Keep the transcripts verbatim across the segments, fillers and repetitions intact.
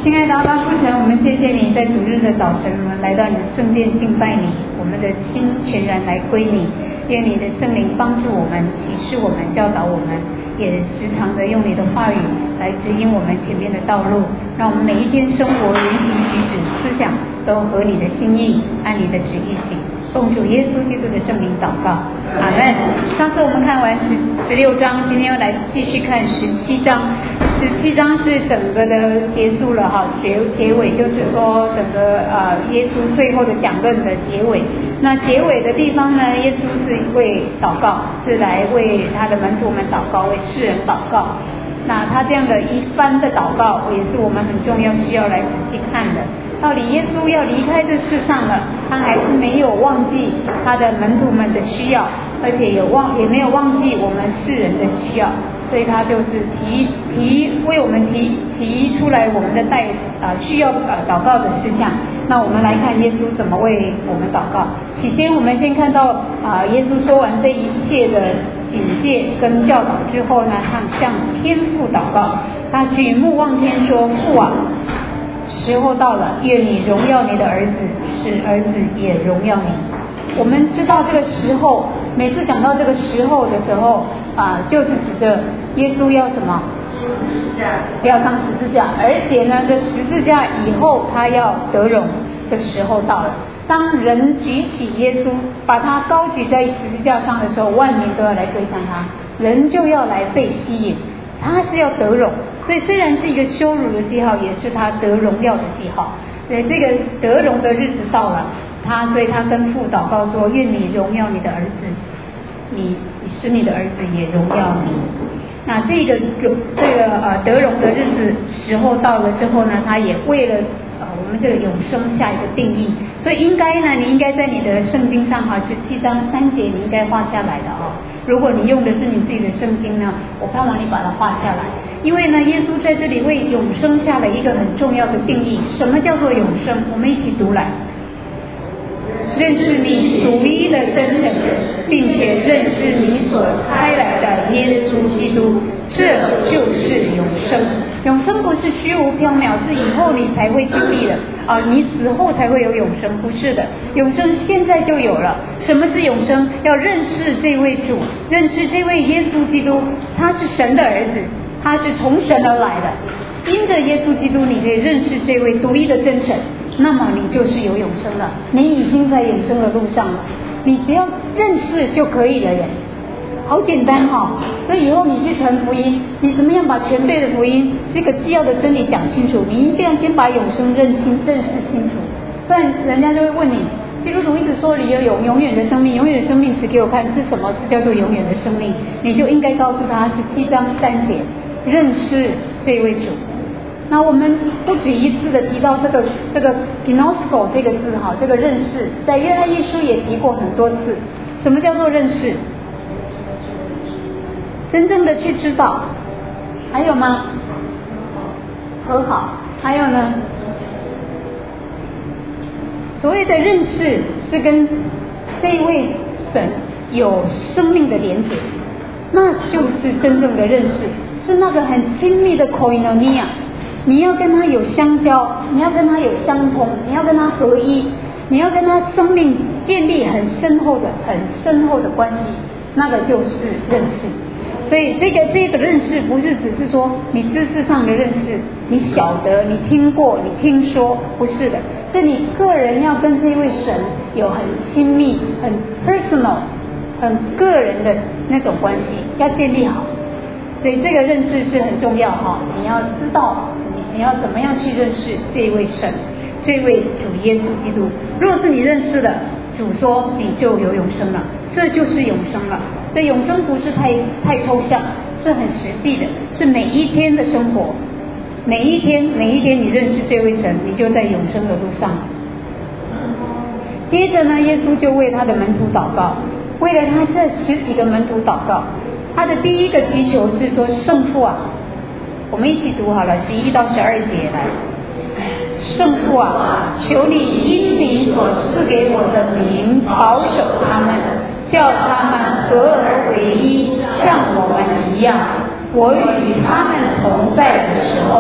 亲爱的阿爸父神，我们谢谢你在主日的早晨，我们来到你的圣殿敬拜你，我们的心全然来归你。愿你的圣灵帮助我们，启示我们，教导我们，也时常的用你的话语来指引我们前面的道路，让我们每一天生活、言行举止、思想都合你的心意，按你的旨意行。奉主耶稣基督的圣灵祷告，阿们。上次我们看完十十六章，今天要来继续看十七章。十七章是整个的结束了哈，结结尾就是说整个呃耶稣最后的讲论的结尾。那结尾的地方呢，耶稣是为祷告，是来为他的门徒们祷告，为世人祷告。那他这样的一番的祷告，也是我们很重要需要来仔细看的。到底耶稣要离开这世上了，他还是没有忘记他的门徒们的需要，而且有忘也没有忘记我们世人的需要，所以他就是提提为我们提提出来我们的带啊、呃、需要呃祷告的事项。那我们来看耶稣怎么为我们祷告。起先我们先看到啊、呃、耶稣说完这一切的警戒跟教导之后呢，他向天父祷告，他举目望天说：父啊，时候到了，愿你荣耀你的儿子，使儿子也荣耀你。我们知道这个时候，每次讲到这个时候的时候啊，就是指着耶稣要什么？要上十字架，而且呢，这十字架以后他要得荣的时候到了。当人举起耶稣，把他高举在十字架上的时候，万民都要来追向他，人就要来被吸引，他是要得荣。所以虽然是一个羞辱的记号，也是他得荣耀的记号。所以这个得荣的日子到了，他所以他跟父祷告说：愿你荣耀你的儿子，你使你的儿子也荣耀你。那这个这个呃得荣的日子时候到了之后呢，他也为了呃我们这个永生下一个定义。所以应该呢，你应该在你的圣经上哈，十七章三节你应该画下来的哦。如果你用的是你自己的圣经呢，我盼望你把它画下来。因为呢，耶稣在这里为永生下了一个很重要的定义。什么叫做永生？我们一起读来。认识你独一的真神，并且认识你所差来的耶稣基督，这就是永生。永生不是虚无缥缈，是以后你才会经历的啊，你死后才会有永生，不是的。永生现在就有了。什么是永生？要认识这位主，认识这位耶稣基督，他是神的儿子，他是从神而来的。因着耶稣基督，你可以认识这位独一的真神，那么你就是有永生了，你已经在永生的路上了。你只要认识就可以了耶，好简单哈、哦！所以以后你去传福音，你怎么样把全备的福音这个既要的真理讲清楚？你一定要先把永生认清、认识清楚，不然人家就会问你。基督徒一直说你有永永远的生命，永远的生命指给我看是什么？是叫做永远的生命，你就应该告诉他十七章三节，认识这位主。那我们不止一次的提到这个这个 gnosko 这个字哈，这个认识，在约翰一书也提过很多次。什么叫做认识？真正的去知道。还有吗？和好。还有呢？所谓的认识是跟这一位神有生命的连结，那就是真正的认识，是那个很亲密的 koinonia。你要跟他有相交，你要跟他有相通，你要跟他合一，你要跟他生命建立很深厚的、很深厚的关系，那个就是认识。所以这个这个认识不是只是说你知识上的认识，你晓得、你听过、你听说，不是的，是你个人要跟这位神有很亲密、很 personal、很个人的那种关系，要建立好。所以这个认识是很重要哈，你要知道。你要怎么样去认识这位神，这位主耶稣基督？如果是你认识的，主说你就有永生了，这就是永生了。所以永生不是太太抽象，是很实际的，是每一天的生活，每一天每一天你认识这位神，你就在永生的路上。接着呢，耶稣就为他的门徒祷告，为了他这十几个门徒祷告。他的第一个祈求是说：圣父啊，我们一起读好了，十一到十二节来。圣父啊，求你因你所赐给我的名保守他们，叫他们合而为一，像我们一样。我与他们同在的时候，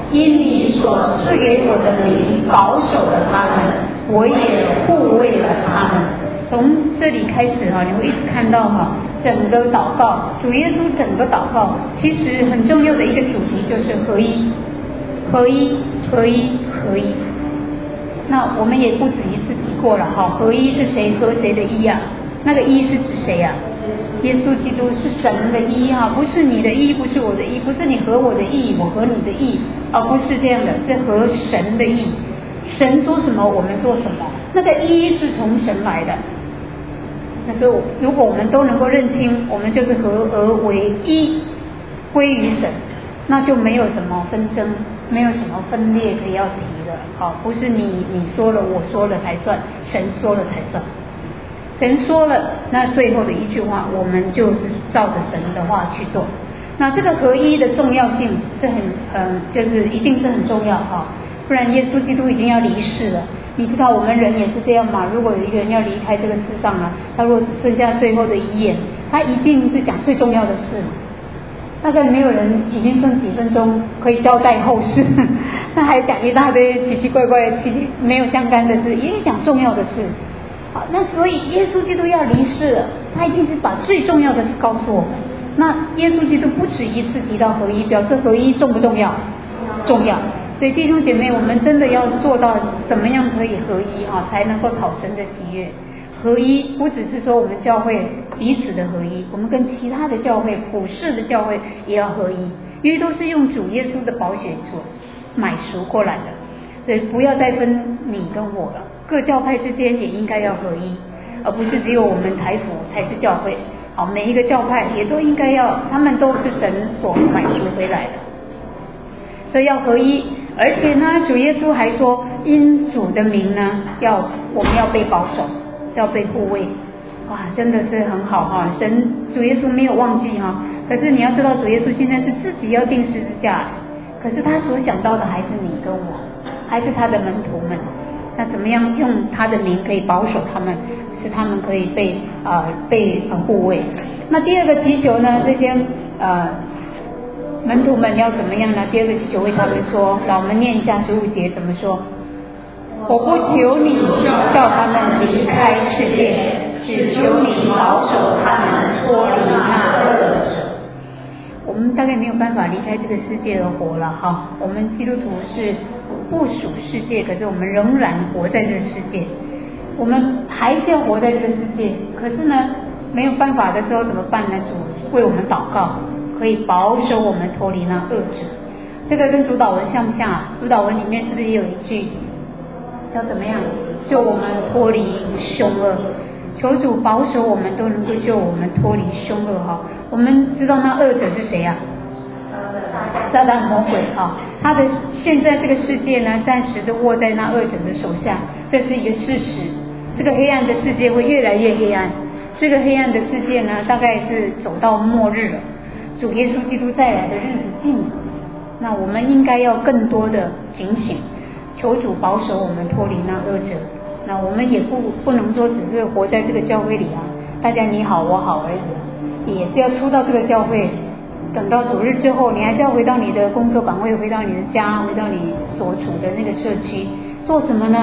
因你所赐给我的灵保守了他们，我也护卫了他们。从这里开始哈，你会一直看到哈，整个祷告，主耶稣整个祷告，其实很重要的一个主题就是合一，合一，合一，合一。那我们也不止一次提过了哈，合一是谁合谁的一啊？那个一是指谁啊？耶稣基督是神的一哈，不是你的一，不是我的一，不是你合我的意，我合你的意，而不是这样的，是合神的意。神说什么，我们做什么，那个一是从神来的。那所以如果我们都能够认清，我们就是合而为一，归于神，那就没有什么纷争，没有什么分裂可以要提的。好，不是你你说了我说了才算，神说了才算。神说了，那最后的一句话，我们就是照着神的话去做。那这个合一的重要性是很嗯，就是一定是很重要哈，不然耶稣基督已经要离世了。你知道我们人也是这样嘛？如果有一个人要离开这个世上了，他如果只剩下最后的遗言，他一定是讲最重要的事。大概没有人已经剩几分钟可以交代后事，他还讲一大堆奇奇怪怪、奇奇没有相干的事，也讲重要的事。好，那所以耶稣基督要离世了，他一定是把最重要的事告诉我们。那耶稣基督不止一次提到合一，表示合一重不重要？重要。所以弟兄姐妹，我们真的要做到怎么样可以合一啊，才能够讨神的喜悦。合一不只是说我们教会彼此的合一，我们跟其他的教会、普世的教会也要合一，因为都是用主耶稣的宝血所买赎过来的。所以不要再分你跟我了，各教派之间也应该要合一，而不是只有我们台府才是教会。好，每一个教派也都应该要，他们都是神所买赎回来的，所以要合一。而且呢，主耶稣还说，因主的名呢，要我们要被保守，要被护卫。哇，真的是很好哈！神主耶稣没有忘记哈。可是你要知道，主耶稣现在是自己要钉十字架，可是他所想到的还是你跟我，还是他的门徒们。那怎么样用他的名可以保守他们，使他们可以被呃被呃护卫？那第二个祈求呢，这些呃门徒们要怎么样呢？第二个祈求为他们说，让我们念一下十五节怎么说？我不求你叫他们离开世界，只求你保守他们脱离那恶者。我们大概没有办法离开这个世界而活了哈。我们基督徒是不属世界，可是我们仍然活在这个世界，我们还是要活在这个世界。可是呢，没有办法的时候怎么办呢？主为我们祷告，可以保守我们脱离那恶者。这个跟主祷文像不像啊？主祷文里面是不是也有一句要怎么样救我们脱离凶恶？求主保守我们都能够救我们脱离凶恶哈。我们知道那恶者是谁啊？撒旦魔鬼哈。他的现在这个世界呢，暂时都握在那恶者的手下，这是一个事实。这个黑暗的世界会越来越黑暗，这个黑暗的世界呢，大概是走到末日了。主耶稣基督再来的日子近了，那我们应该要更多的警醒，求主保守我们脱离那恶者。那我们也不不能说只是活在这个教会里啊，大家你好我好而已，也是要出到这个教会。等到主日之后，你还是要回到你的工作岗位，回到你的家，回到你所处的那个社区，做什么呢？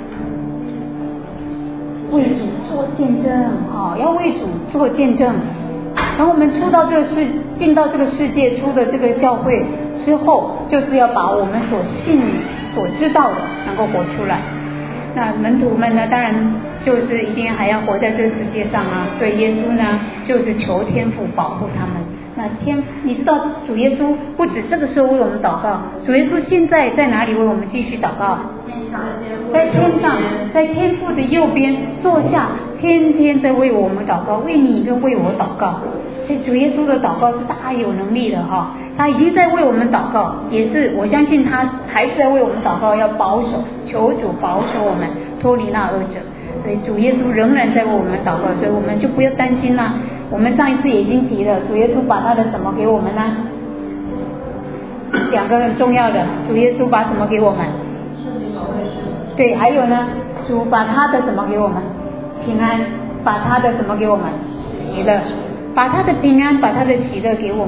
为主做见证啊，要为主做见证。当我们出到这个世，进到这个世界，出的这个教会之后，就是要把我们所信、所知道的能够活出来。那门徒们呢，当然就是一定还要活在这个世界上啊。所以耶稣呢，就是求天父保护他们。那天，你知道主耶稣不止这个时候为我们祷告，主耶稣现在在哪里为我们继续祷告？在天上，在天父的右边坐下，天天在为我们祷告，为你跟为我祷告。所以主耶稣的祷告是大有能力的哈，他已经在为我们祷告，也是我相信他还是在为我们祷告，要保守，求主保守我们脱离那恶者。所以主耶稣仍然在为我们祷告，所以我们就不要担心啦。我们上一次也已经提了，主耶稣把他的什么给我们呢？两个很重要的，主耶稣把什么给我们？对，还有呢，主把他的什么给我们？平安。把他的什么给我们？喜乐。把他的平安，把他的喜乐给我们了。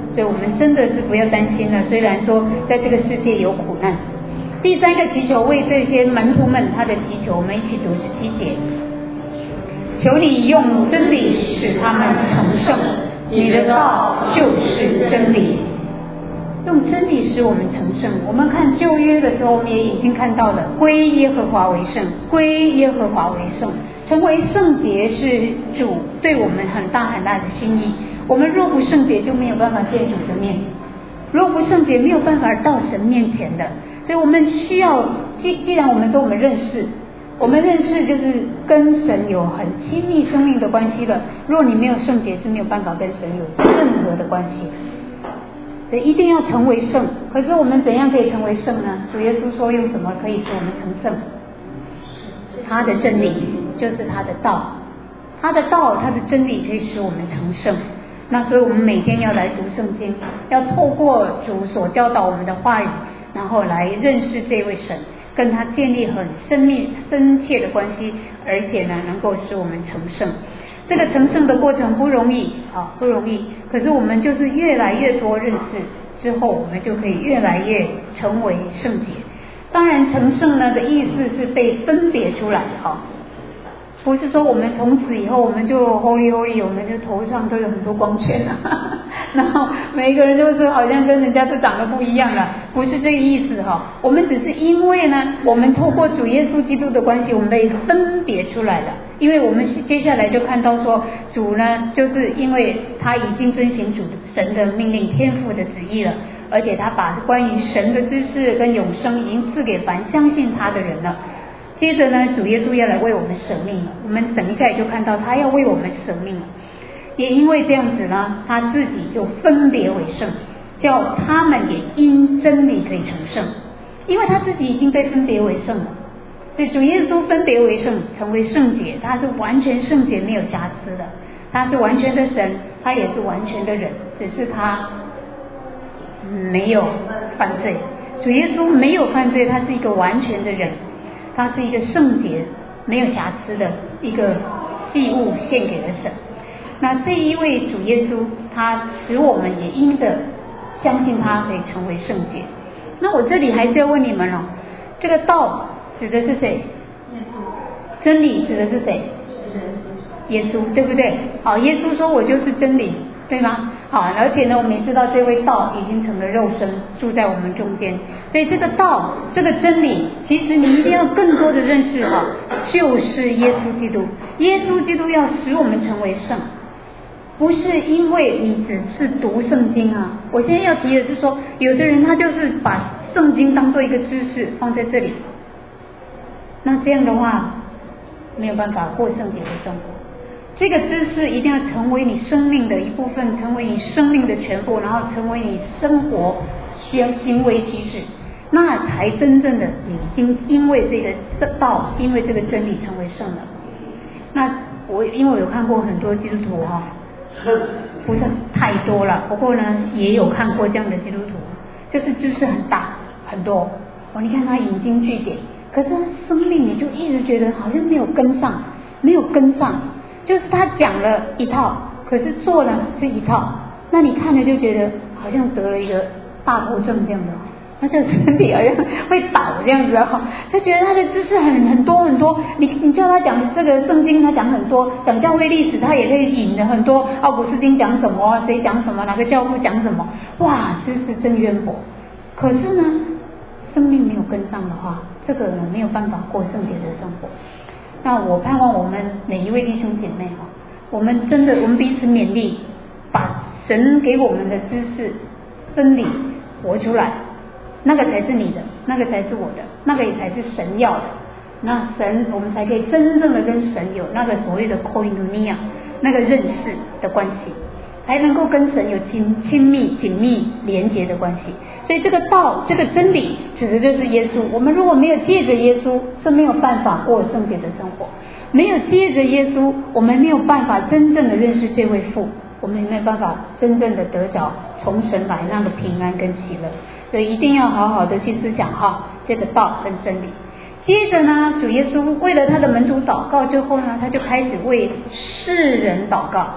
所以我们真的是不要担心了。虽然说在这个世界有苦难。第三个祈求，为这些门徒们他的祈求，我们一起读十七节。求你用真理使他们成圣，你的道就是真理。用真理使我们成圣。我们看旧约的时候，我们也已经看到了，归耶和华为圣，归耶和华为圣。成为圣洁是主对我们很大很大的心意。我们若不圣洁，就没有办法见主的面；若不圣洁，没有办法到神面前的。所以我们需要，既既然我们说我们认识，我们认识就是跟神有很亲密生命的关系的。若你没有圣洁，是没有办法跟神有任何的关系。所以一定要成为圣。可是我们怎样可以成为圣呢？主耶稣说用什么可以使我们成圣？他的真理，就是他的道，他的道，他的真理可以使我们成圣。那所以我们每天要来读圣经，要透过主所教导我们的话语，然后来认识这位神，跟他建立很深密深切的关系，而且呢能够使我们成圣。这个成圣的过程不容易啊，不容易。可是我们就是越来越多认识之后，我们就可以越来越成为圣洁。当然成圣呢的意思是被分别出来啊，不是说我们从此以后我们就 holy holy， 我们就头上都有很多光圈啊，然后每一个人都是好像跟人家都长得不一样了，不是这个意思哈。我们只是因为呢，我们透过主耶稣基督的关系，我们被分别出来了。因为我们接下来就看到说，主呢，就是因为他已经遵行主神的命令、天父的旨意了，而且他把关于神的知识跟永生已经赐给凡相信他的人了。接着呢，主耶稣要来为我们舍命了，我们等一下也就看到他要为我们舍命了。也因为这样子呢，他自己就分别为圣，叫他们也因真理可以成圣。因为他自己已经被分别为圣了，所以主耶稣分别为圣，成为圣洁，他是完全圣洁没有瑕疵的，他是完全的神，他也是完全的人，只是他没有犯罪。主耶稣没有犯罪，他是一个完全的人，他是一个圣洁没有瑕疵的一个祭物献给了神。那这一位主耶稣，他使我们也因着相信他可以成为圣洁。那我这里还是要问你们哦，这个道指的是谁？真理指的是谁？耶稣，对不对？好，耶稣说我就是真理，对吗？好，而且呢，我们也知道这位道已经成了肉身，住在我们中间。所以这个道，这个真理，其实你一定要更多的认识哈，就是耶稣基督。耶稣基督要使我们成为圣，不是因为你只是读圣经啊。我现在要提的是说，有的人他就是把圣经当做一个知识放在这里，那这样的话没有办法过圣洁的生活。这个知识一定要成为你生命的一部分，成为你生命的全部，然后成为你生活行为举止，那才真正的你已经因为这个道，因为这个真理成为圣了。那我因为我有看过很多基督徒哈、哦，不是太多了，不过呢也有看过这样的基督徒，就是知识很大很多哦，你看他引经据典，可是他生命你就一直觉得好像没有跟上，没有跟上。就是他讲了一套，可是做的是一套，那你看了就觉得好像得了一个大头症这样的，他这个身体好像会倒这样子哦。他觉得他的知识很很多很多，你你叫他讲这个圣经，他讲很多；讲教会历史，他也可以引了很多。奥古斯丁讲什么，谁讲什么，哪个教父讲什么，哇，知识真渊博。可是呢，生命没有跟上的话，这个人没有办法过圣洁的生活。那我盼望我们每一位弟兄姐妹哈，我们真的我们彼此勉励，把神给我们的知识真理活出来，那个才是你的，那个才是我的，那个也才是神要的。那神我们才可以真正的跟神有那个所谓的 koinonia 那个认识的关系，才能够跟神有亲亲密紧密连结的关系。所以这个道，这个真理指的就是耶稣。我们如果没有借着耶稣，是没有办法过圣洁的生活。没有借着耶稣，我们没有办法真正的认识这位父，我们也没有办法真正的得着从神来那个平安跟喜乐。所以一定要好好的去思想哈，这个道跟真理。接着呢，主耶稣为了他的门徒祷告之后呢，他就开始为世人祷告。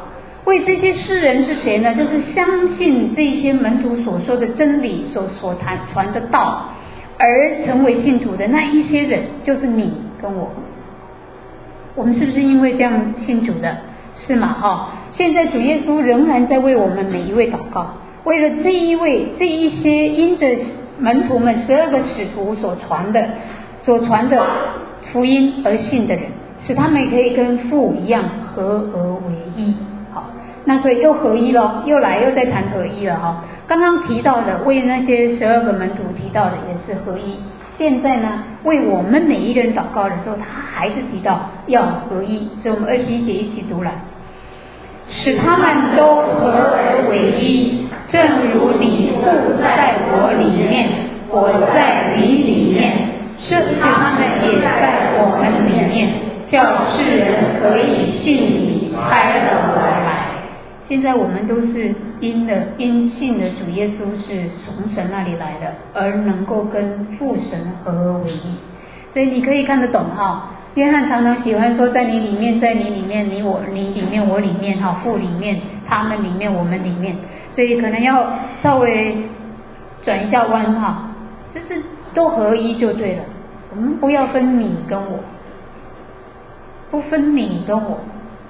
为这些世人是谁呢？就是相信这些门徒所说的真理，所所谈传的道，而成为信徒的那一些人，就是你跟我。我们是不是因为这样信主的？是吗？哈、哦，现在主耶稣仍然在为我们每一位祷告，为了这一位这一些因着门徒们十二个使徒所传的所传的福音而信的人，使他们也可以跟父一样合而为一。好，那所以又合一了，又来又在谈合一了哈。刚刚提到的为那些十二个门徒提到的也是合一，现在呢为我们每一个人祷告的时候，他还是提到要合一，所以我们二十一节一起读来，使他们都合而为一，正如你父在我里面，我在你里面，使他们也在我们里面，叫世人可以信你差了我来。现在我们都是因的因信的主耶稣是从神那里来的，而能够跟父神合而为一。所以你可以看得懂哈。约翰常常喜欢说，在你里面，在你里面，你我你里面，我里面哈，父里面，他们里面，我们里面。所以可能要稍微转一下弯哈，就是都合一就对了。我们不要分你跟我，不分你跟我。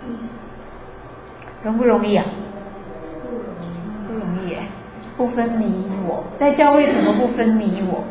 容不容易啊？不容易耶，不分你我，在教会怎么不分你我？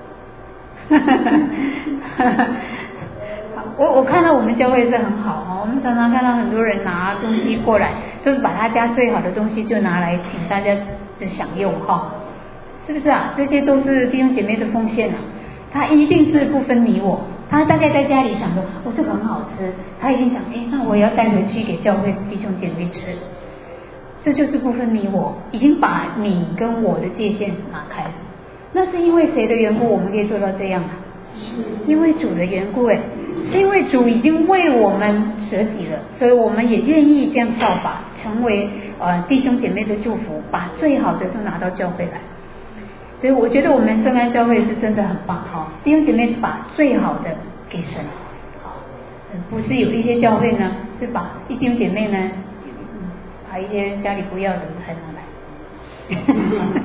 我我看到我们教会是很好哈，我们常常看到很多人拿东西过来，就是把他家最好的东西就拿来请大家的享用哈，是不是啊？这些都是弟兄姐妹的奉献啊，他一定是不分你我。他大概在家里想说，哦，这个很好吃，他一定想，哎，那我也要带回去给教会弟兄姐妹吃。这就是不分你我，已经把你跟我的界限拿开了。那是因为谁的缘故，我们可以做到这样啊？因为主的缘故，哎，是因为主已经为我们舍己了，所以我们也愿意这样效法，成为呃弟兄姐妹的祝福，把最好的都拿到教会来。所以我觉得我们圣安教会是真的很棒哈，弟兄姐妹把最好的给神，好，不是有一些教会呢是把弟兄姐妹呢，把一些家里不要的才拿来。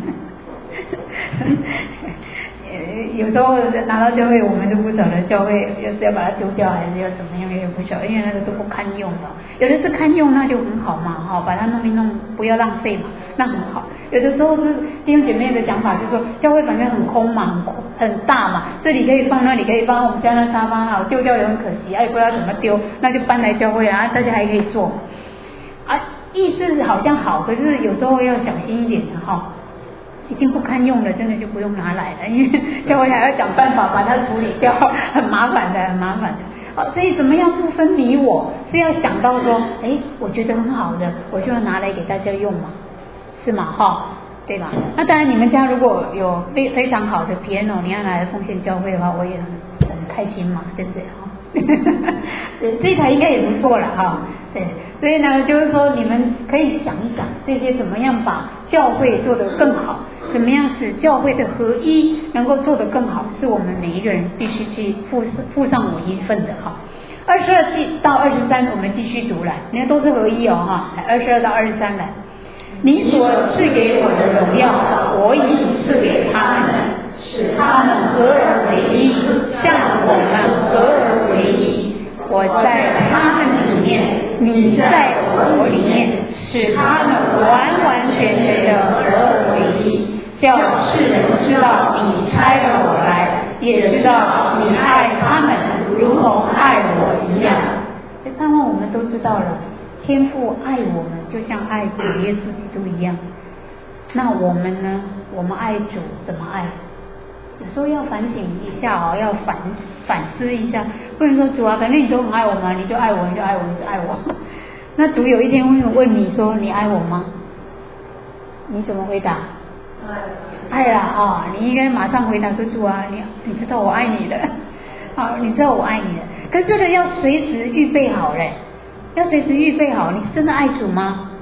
有时候拿到教会，我们都不晓得教会要是要把它丢掉还是要怎么样，也不晓得，因为那个都不堪用的。有的是堪用，那就很好嘛，哈，把它弄一弄，不要浪费嘛，那很好。有的时候是弟兄姐妹的讲法，就是说教会反正很空嘛，很很大嘛，这里可以放，那里可以放，我们家那沙发哈丢掉也很可惜，哎，不知道怎么丢，那就搬来教会啊，大家还可以坐。啊，意思好像好，可是有时候要小心一点的哈。已经不堪用了，真的就不用拿来了，因为教会还要想办法把它处理掉，很麻烦的，很麻烦的。好，所以怎么样不分你我，是要想到说，哎，我觉得很好的，我就要拿来给大家用嘛，是吗？哈，对吧？那当然，你们家如果有非非常好的 piano， 你要拿来奉献教会的话，我也很很开心嘛，对不对？哈，这台应该也不错了哈。对，所以呢，就是说你们可以想一想，这些怎么样把教会做得更好。怎么样使教会的合一能够做得更好，是我们每一个人必须去负负上我一份的哈。二十二到二十三，我们继续读来，你看都是合一哦哈。二十二到二十三来，你所赐给我的荣耀，我已赐给他们，使他们合而为一，像我们合而为一。我在他们里面，你在我里面，使他们完完全全的合而为一。叫世人知道你差了我来，也知道你爱他们如同爱我一样。这盼望我们都知道了，天父爱我们就像爱主耶稣基督一样。那我们呢？我们爱主怎么爱？有时候要反省一下哦，要反反思一下，不能说主啊，反正你都很爱我嘛，你就爱我，你就爱我，你就爱我。那主有一天会问你说你爱我吗？你怎么回答？爱啦啊、哦！你应该马上回答说主啊，你你知道我爱你的，好，你知道我爱你的。可是这个要随时预备好嘞，要随时预备好。你真的爱主吗？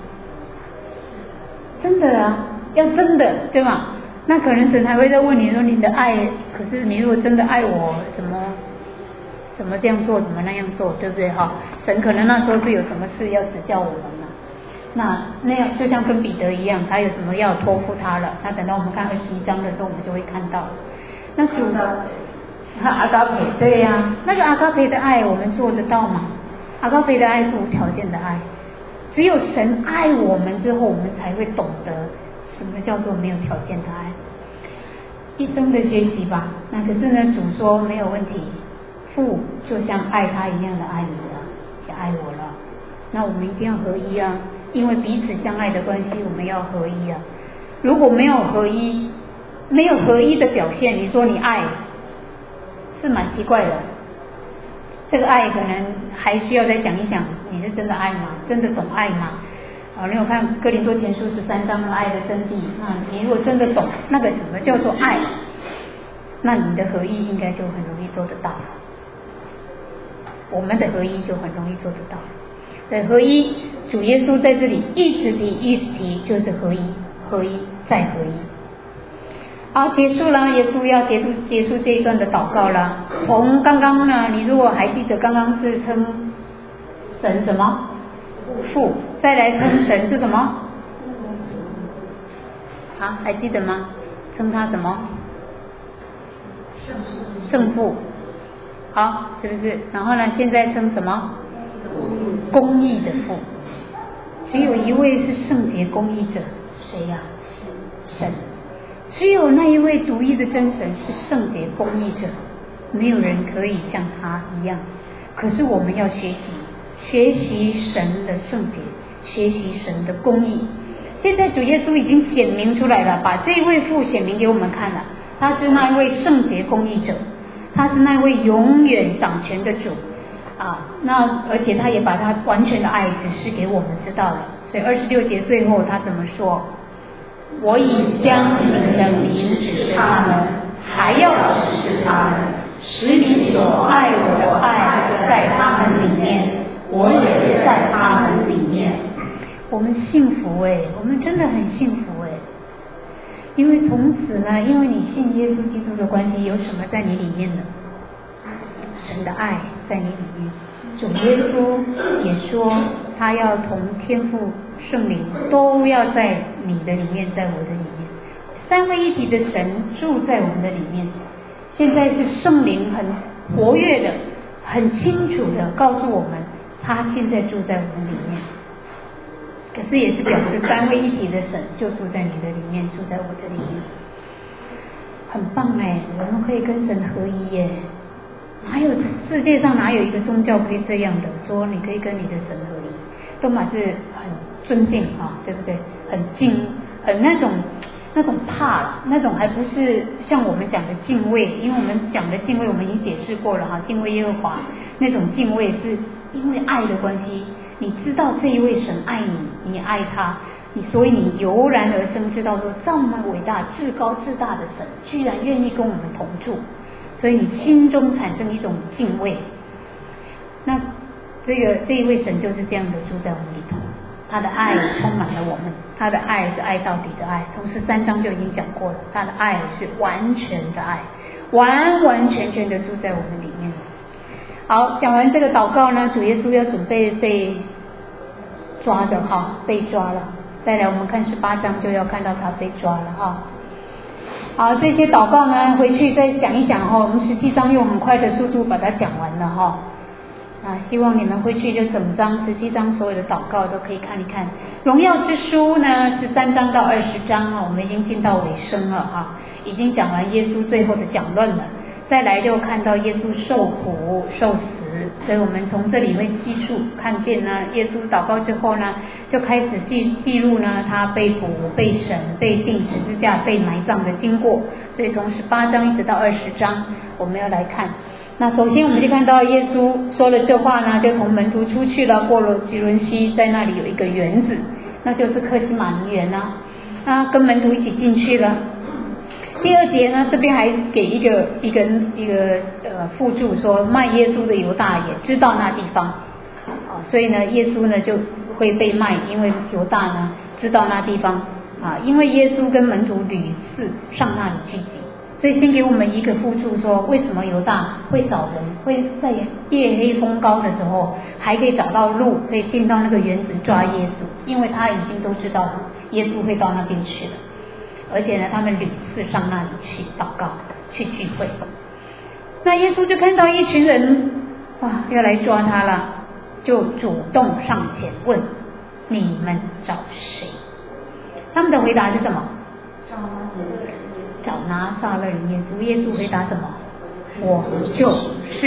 真的啊，要真的，对吧？那可能神还会再问你说你的爱，可是你如果真的爱我，怎么怎么这样做，怎么那样做，对不对哈？神可能那时候是有什么事要指教我们呢？ 那那样就像跟彼得一样，他有什么要托付他了，那等到我们看二十一章的时候，我们就会看到。那主他阿嘎培，对呀、啊，那个阿嘎培的爱我们做得到吗？阿嘎培的爱是无条件的爱，只有神爱我们之后，我们才会懂得什么叫做没有条件的爱。一生的学习吧。那可是呢，主说没有问题，父就像爱他一样的爱你了，也爱我了。那我们一定要合一啊，因为彼此相爱的关系，我们要合一啊。如果没有合一，没有合一的表现，你说你爱，是蛮奇怪的。这个爱可能还需要再讲一讲，你是真的爱吗？真的懂爱吗？啊，你有看哥林多前书十三章的爱的真谛啊？你如果真的懂那个什么叫做爱，那你的合一应该就很容易做得到了。我们的合一就很容易做得到。对，合一，主耶稣在这里一直提一直提，就是合一，合一再合一。好，结束了，耶稣要结束结束这一段的祷告了。从刚刚呢，你如果还记得刚刚是称神什么父，再来称神是什么？啊，还记得吗？称他什么？圣父。好，是不是？然后呢，现在称什么？公义的父。只有一位是圣洁公义者，谁呀、啊？神。只有那一位独一的真神是圣洁公义者，没有人可以像他一样。可是我们要学习，学习神的圣洁，学习神的公义。现在主耶稣已经显明出来了，把这位父显明给我们看了。他是那一位圣洁公义者，他是那位永远掌权的主啊。那而且他也把他完全的爱指示给我们知道了。所以二十六节最后他怎么说？我已将你的名指示他们，还要指示他们，使你所爱我的爱在他们里面，我也在他们里面。我们幸福哎，我们真的很幸福哎，因为从此呢，因为你信耶稣基督的关系，有什么在你里面呢？神的爱在你里面。主耶稣也说，他要从天父、圣灵都要在你的里面，在我的里面。三位一体的神住在我们的里面。现在是圣灵很活跃的、很清楚的告诉我们，他现在住在我们里面。可是也是表示三位一体的神就住在你的里面，住在我的里面，很棒哎！我们可以跟神合一耶。哪有世界上哪有一个宗教可以这样的？说你可以跟你的神合一，都嘛是很尊敬啊，对不对？很敬，很那种那种怕，那种还不是像我们讲的敬畏，因为我们讲的敬畏我们已经解释过了哈，敬畏耶和华那种敬畏是因为爱的关系，你知道这一位神爱你，你爱他，你所以你油然而生知道说这么伟大、至高至大的神，居然愿意跟我们同住。所以你心中产生一种敬畏，那这个这一位神就是这样的住在我们里头，他的爱充满了我们，他的爱是爱到底的爱，从十三章就已经讲过了，他的爱是完全的爱，完完全全的住在我们里面。好，讲完这个祷告呢，主耶稣要准备被抓的哈，被抓了。再来我们看十八章就要看到他被抓了哈。好，这些祷告呢，回去再讲一讲哈。我们十七章用很快的速度把它讲完了哈。啊，希望你们回去就整章十七章所有的祷告都可以看一看。荣耀之书呢，十三章到二十章啊，我们已经进到尾声了哈，已经讲完耶稣最后的讲论了。再来就看到耶稣受苦受死，所以我们从这里会记述看见呢，耶稣祷告之后呢，就开始记记录呢他被捕、被审、被钉十字架、被埋葬的经过。所以从十八章一直到二十章，我们要来看。那首先我们就看到耶稣说了这话呢，就从门徒出去了，过了基伦西，在那里有一个园子，那就是客西马尼园啊，他跟门徒一起进去了。第二节呢，这边还给一个一个一个呃附注说，卖耶稣的犹大也知道那地方，啊，所以呢，耶稣呢就会被卖，因为犹大呢知道那地方啊，因为耶稣跟门徒屡次上那里聚集，所以先给我们一个附注说，为什么犹大会找人，会在夜黑风高的时候还可以找到路，可以进到那个园子抓耶稣， 因为他已经都知道耶稣会到那边去了，而且呢，他们屡次上那里去祷告、去聚会。那耶稣就看到一群人，哇，要来抓他了，就主动上前问：你们找谁？他们的回答是什么？找拿撒勒人耶稣。耶稣回答什么？我就是，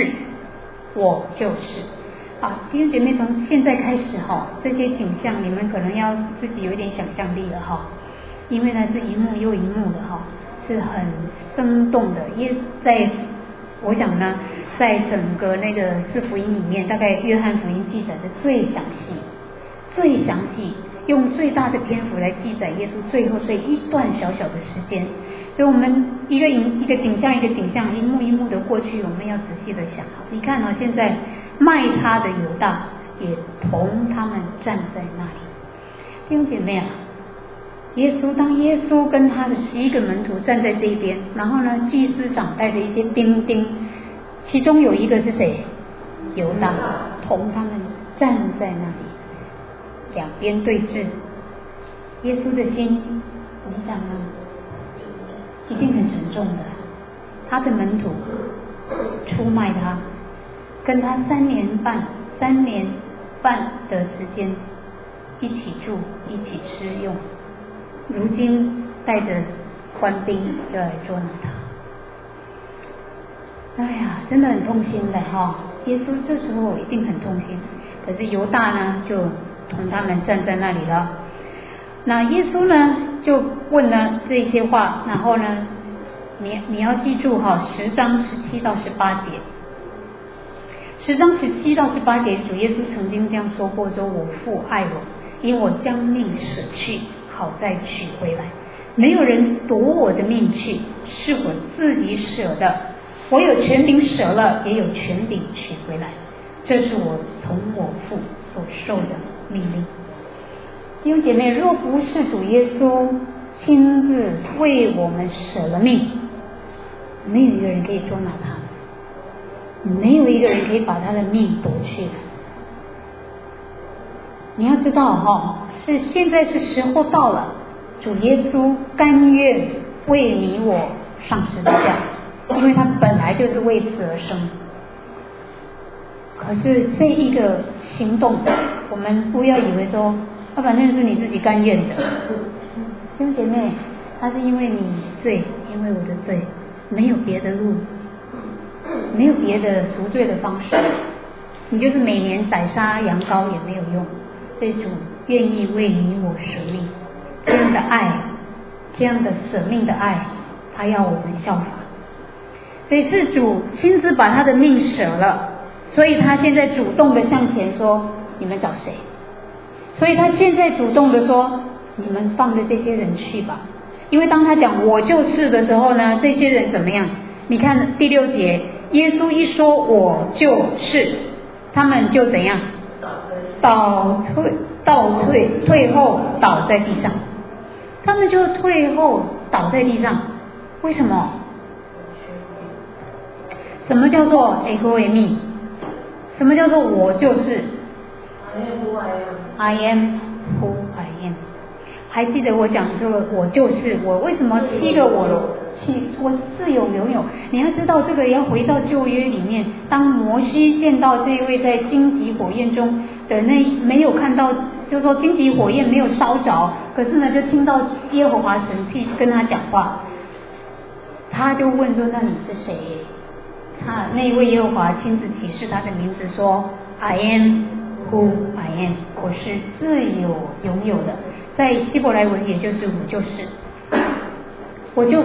我就是。好，弟兄姐妹，从现在开始哈，这些景象你们可能要自己有一点想象力了哈，因为呢是一幕又一幕的哈，是很生动的。耶，在我想呢，在整个那个四福音里面，大概约翰福音记载的最详细、最详细，用最大的篇幅来记载耶稣最后这一段小小的时间。所以我们一个影一个景象一个景象，一幕一幕的过去，我们要仔细的想。你看啊，现在卖他的犹大也同他们站在那里。弟兄姐妹啊，耶稣当耶稣跟他的十一个门徒站在这一边，然后呢，祭司长带着一些兵丁，其中有一个是谁？犹大，同他们站在那里，两边对峙。耶稣的心，你想啊，一定很沉重的。他的门徒出卖他，跟他三年半、三年半的时间一起住、一起吃用，如今带着官兵就来捉拿他。哎呀，真的很痛心的哈！耶稣这时候一定很痛心，可是犹大呢，就同他们站在那里了。那耶稣呢，就问了这些话，然后呢，你你要记住哈，十章十七到十八节，十章十七到十八节，主耶稣曾经这样说过：说我父爱我，因我将命舍去，好再取回来。没有人夺我的命去，是我自己舍的。我有权柄舍了，也有权柄取回来。这是我从我父所受的命令。弟兄姐妹，若不是主耶稣亲自为我们舍了命，没有一个人可以捉拿他，没有一个人可以把他的命夺去。你要知道哈，是现在是时候到了，主耶稣甘愿为你我上十字架，因为他本来就是为此而生。可是这一个行动，我们不要以为说啊，反正是你自己甘愿的。弟兄姐妹，他是因为你罪，因为我的罪，没有别的路，没有别的赎罪的方式。你就是每年宰杀羊羔也没有用，所以主愿意为你我舍命。这样的爱，这样的舍命的爱，他要我们效法。所以是主亲自把他的命舍了，所以他现在主动的向前说：你们找谁？所以他现在主动的说：你们放着这些人去吧。因为当他讲我就是的时候呢，这些人怎么样？你看第六节，耶稣一说我就是，他们就怎样？倒退倒退退后倒在地上，他们就退后倒在地上。为什么？什么叫做 ego eimi？ 什么叫做我就是？ I am who I am。 还记得我讲这个我就是我，为什么七个我七我自有拥有？你要知道这个要回到旧约里面，当摩西见到这一位在荆棘火焰中的那没有看到，就是说荆棘火焰没有烧着，可是呢就听到耶和华神去跟他讲话，他就问说：那你是谁？他那一位耶和华亲自启示他的名字说： I am who I am， 我是自有拥有的。在希伯来文也就是我就是，我就是。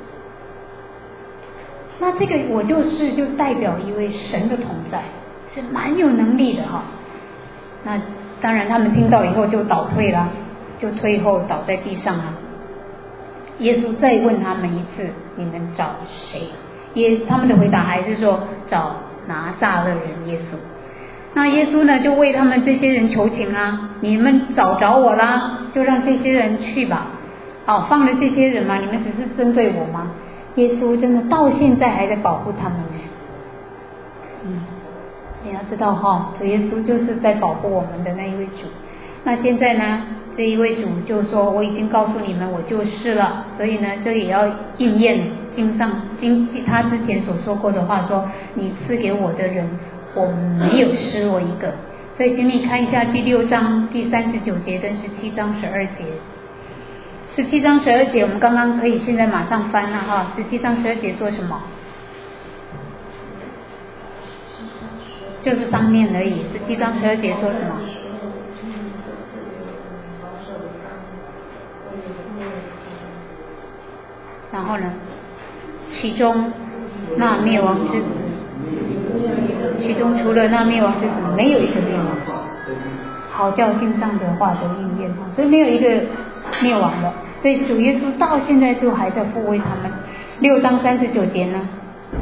那这个我就是就代表一位神的同在，是蛮有能力的哈。那当然他们听到以后就倒退了，就退后倒在地上啊。耶稣再问他们一次：你们找谁？耶他们的回答还是说找拿撒勒人耶稣。那耶稣呢就为他们这些人求情啊，你们找着我啦，就让这些人去吧。哦，放了这些人嘛，你们只是针对我吗？耶稣真的到现在还在保护他们呢。嗯，你要知道哈，主耶稣就是在保护我们的那一位主。 那现在呢，这一位主就说我已经告诉你们我就是了，所以呢这里也要应验经上经他之前所说过的话，说你赐给我的人我没有失我一个。所以请你看一下第六章第三十九节跟十七章十二节。十七章十二节我们刚刚可以现在马上翻了哈。十七章十二节说什么？就是上面而已。十七章十二节说什么？然后呢，其中那灭亡之子，其中除了那灭亡之子，没有一个灭亡，好叫经上的话都应验，所以没有一个灭亡的。所以主耶稣到现在就还在护卫他们。六章三十九节呢？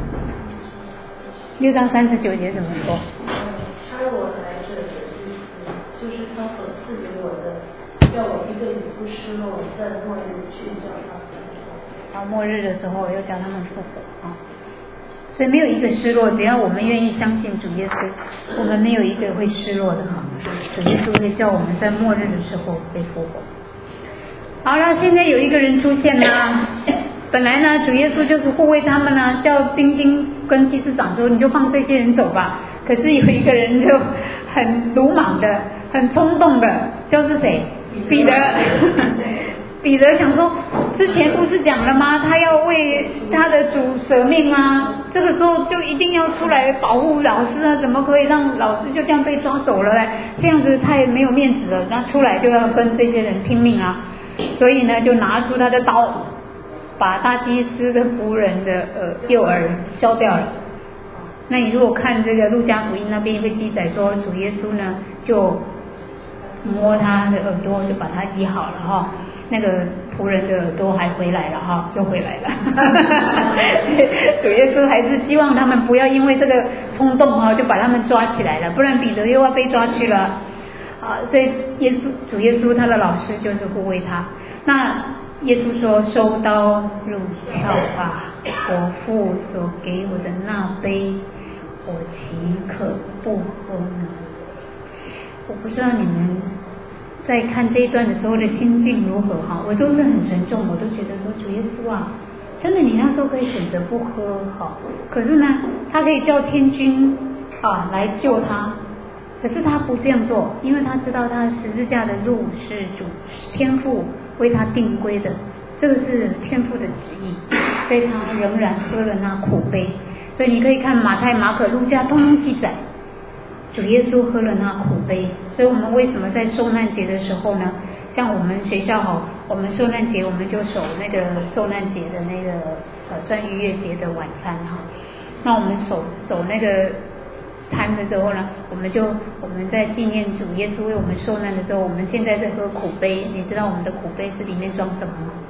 六章三十九节怎么说？ 差我来这的意思，就是他所赐给我的，叫我一个也不失落，在末日去叫他复活。 到末日的时候，又叫他们复活啊！所以没有一个失落，只要我们愿意相信主耶稣，我们没有一个会失落的哈。主耶稣会叫我们在末日的时候被复活。好了，现在有一个人出现了。本来呢，主耶稣就是护卫他们呢，叫兵丁跟祭司长说，你就放这些人走吧。可是有一个人就很鲁莽的、很冲动的，就是谁？彼得。彼得想说，之前不是讲了吗？他要为他的主舍命吗？这个时候就一定要出来保护老师啊！怎么可以让老师就这样被抓走了呢？这样子太没有面子了。那出来就要跟这些人拼命啊！所以呢，就拿出他的刀，把大祭司的仆人的呃右耳削掉了。那你如果看这个路加福音那边会记载说，主耶稣呢就摸他的耳朵，就把他医好了哈。那个仆人的耳朵还回来了哈，又回来了。主耶稣还是希望他们不要因为这个冲动哈，就把他们抓起来了，不然彼得又要被抓去了。啊，所以耶稣主耶稣他的老师就是护卫他。那耶稣说：“收刀入鞘吧，我父所给我的那杯，我岂可不喝呢？”我不知道你们在看这一段的时候的心境如何哈？我都是很沉重，我都觉得说主耶稣啊，真的你那时候可以选择不喝哈，可是呢，他可以叫天军啊来救他。可是他不这样做，因为他知道他十字架的路是主天父为他定规的，这个是天父的旨意，所以他仍然喝了那苦杯。所以你可以看马太、马可、路加通通记载，主耶稣喝了那苦杯。所以我们为什么在受难节的时候呢？像我们学校哈，我们受难节我们就守那个受难节的那个呃算逾越节的晚餐哈。那我们守守那个餐的时候呢，我们就我们在纪念主耶稣为我们受难的时候，我们现在在喝苦杯。你知道我们的苦杯是里面装什么吗？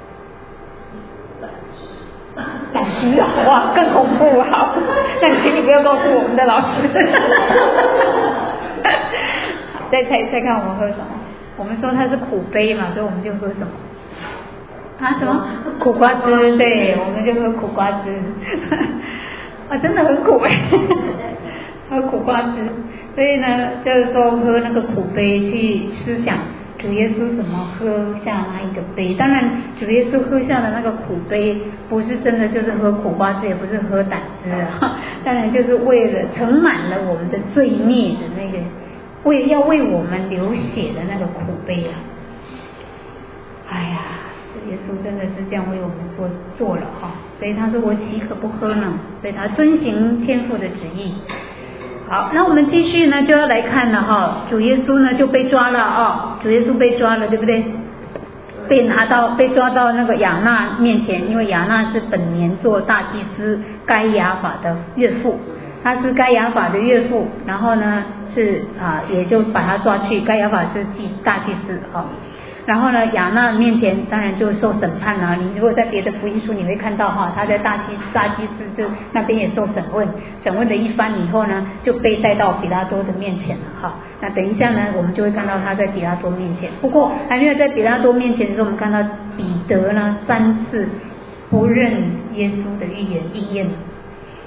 胆汁啊！哇，更恐怖好，但请你不要告诉我们的老师。再猜猜看我们喝什么？我们说它是苦杯嘛，所以我们就喝什么？啊什么？苦瓜汁，对，我们就喝苦瓜汁。啊，真的很苦哎。喝苦瓜汁，所以呢，就是说喝那个苦杯去思想主耶稣怎么喝下那一个杯。当然，主耶稣喝下的那个苦杯，不是真的就是喝苦瓜汁，也不是喝胆汁啊。当然，就是为了盛满了我们的罪孽的那个，为要为我们流血的那个苦杯啊。哎呀，主耶稣真的是这样为我们做做了哈，所以他说我岂可不喝呢？所以他遵行天父的旨意。好，那我们继续呢，就要来看了哈。主耶稣呢就被抓了啊，主耶稣被抓了，对不对？被拿到被抓到那个亚那面前，因为亚那是本年做大祭司该亚法的岳父，他是该亚法的岳父，然后呢是啊，也就把他抓去。该亚法是祭大祭司哈。然后呢，亚那面前当然就受审判了。你如果在别的福音书你会看到哈，他在大祭大祭司就那边也受审问，审问的一番以后呢，就被带到彼拉多的面前了哈。那等一下呢，我们就会看到他在彼拉多面前。不过还没有在彼拉多面前的时候，我们看到彼得呢三次不认耶稣的预言应验了。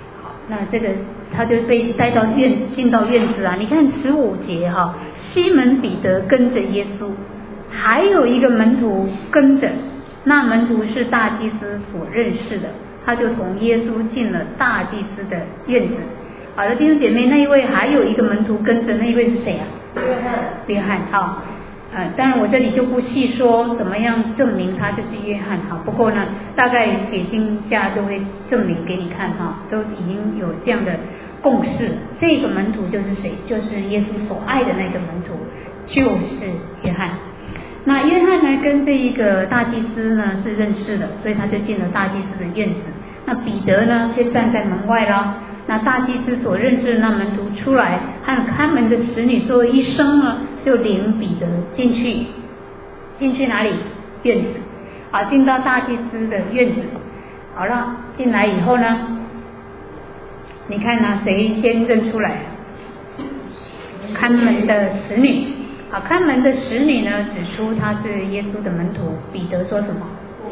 那这个他就被带到院进到院子啊。你看十五节哈、哦，西门彼得跟着耶稣，还有一个门徒跟着，那门徒是大祭司所认识的，他就同耶稣进了大祭司的院子。好了，弟兄姐妹，那一位还有一个门徒跟着，那一位是谁啊？ 约翰。 约翰哈。呃，当然我这里就不细说怎么样证明他就是约翰哈。不过呢，大概解经家都会证明给你看哈，都已经有这样的共识。这个门徒就是谁？就是耶稣所爱的那个门徒，就是约翰。那约翰呢，跟这一个大祭司呢是认识的，所以他就进了大祭司的院子。那彼得呢，却站在门外了。那大祭司所认识的那门徒出来，和看门的使女说一声呢，就领彼得进去，进去哪里？院子。好，进到大祭司的院子。好了，进来以后呢，你看呢，谁先认出来？看门的使女。好，看门的使女呢，指出他是耶稣的门徒。彼得说什么？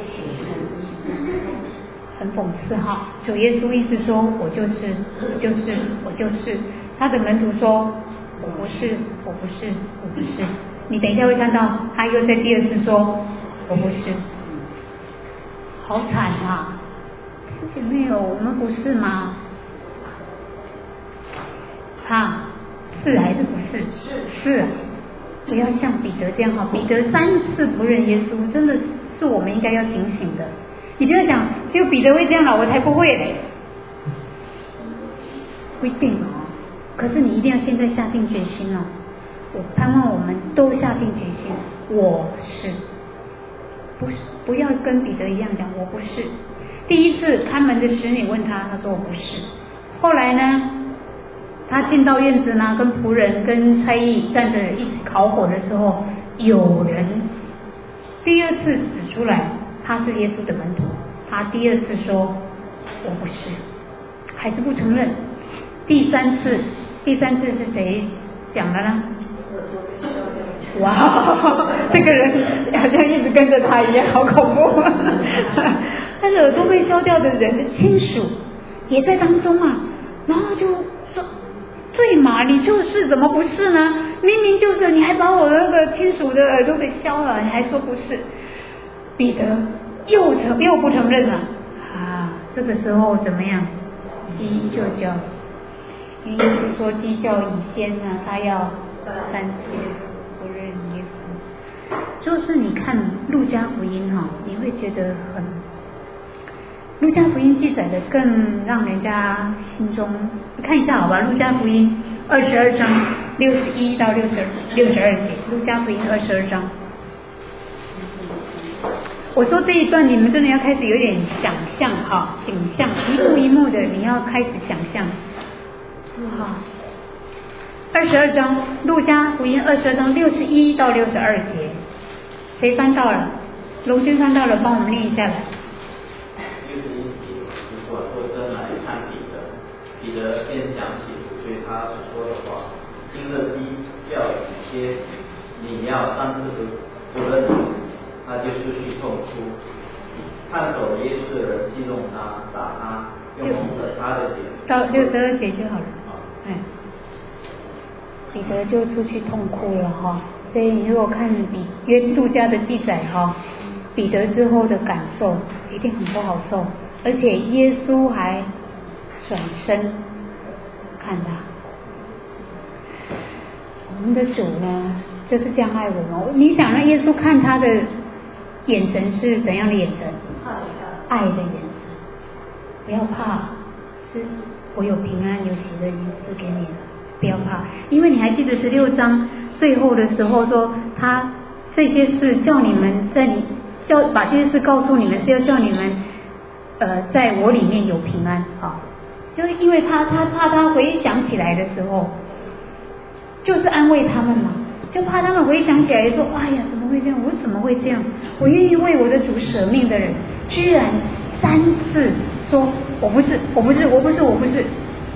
很讽刺哈，主耶稣一直说我就是，我就是，我就是。他的门徒说我不是，我不是，我不是。你等一下会看到，他又在第二次说我不是。好惨啊！姐妹有我们不是吗？他是还是不是？是。是。不要像彼得这样哈，彼得三次不认耶稣，真的是我们应该要警醒的。你不要讲，只有彼得会这样了，我才不会嘞。不一定哦，可是你一定要现在下定决心哦。我盼望我们都下定决心，我是，不是，不要跟彼得一样讲我不是。第一次看门的使女问他，他说我不是。后来呢，他进到院子呢，跟仆人跟差役站着一起烤火的时候，有人第二次指出来他是耶稣的门徒，他第二次说我不是，还是不承认。第三次，第三次是谁讲的呢？哇，这个人好像一直跟着他一样，好恐怖。他的耳朵被削掉的人的亲属也在当中啊，然后就说对嘛，你就是怎么不是呢？明明就是，你还把我那个亲属的耳朵给削了，你还说不是。彼得又承又不承认了啊！这个时候怎么样？鸡就叫，因为是说鸡叫以先呢，他要三次不认耶稣。就是你看路加福音哈、哦，你会觉得很，路加福音记载的更让人家心中，你看一下好吧，路加福音二十二章六十一到六十六十二节，路加福音二十二章。我说这一段你们真的要开始有点想象哈，景象一幕一幕的，你要开始想象。好，二十二章，路加福音二十二章六十一到六十二节，谁翻到了？龙君翻到了，帮我们念一下来。 六十一节，如果说真来看彼得，彼得便想起主对他所说的话：听了鸡叫以些，你要三次不不认我。他就出去痛哭，看守耶稣的人激动他，打他，用蒙着他的脸。 到六十二节就好了。哎，彼得就出去痛哭了哈。所以你如果看比约路加的记载哈，彼得之后的感受一定很不好受，而且耶稣还转身看他。我们的主呢，就是这样爱我们。你想让耶稣看他的眼神是怎样的眼神？爱的眼神。不要怕，是我有平安有喜乐已经赐给你了，不要怕。因为你还记得十六章最后的时候说，他这些事叫你们在你叫把这些事告诉你们，是要叫你们呃在我里面有平安啊。就是因为他他怕他回想起来的时候，就是安慰他们嘛。就怕他们回想起来说，哎呀，怎么会这样？我怎么会这样？我愿意为我的主舍命的人，居然三次说我不是，我不是，我不是，我不是。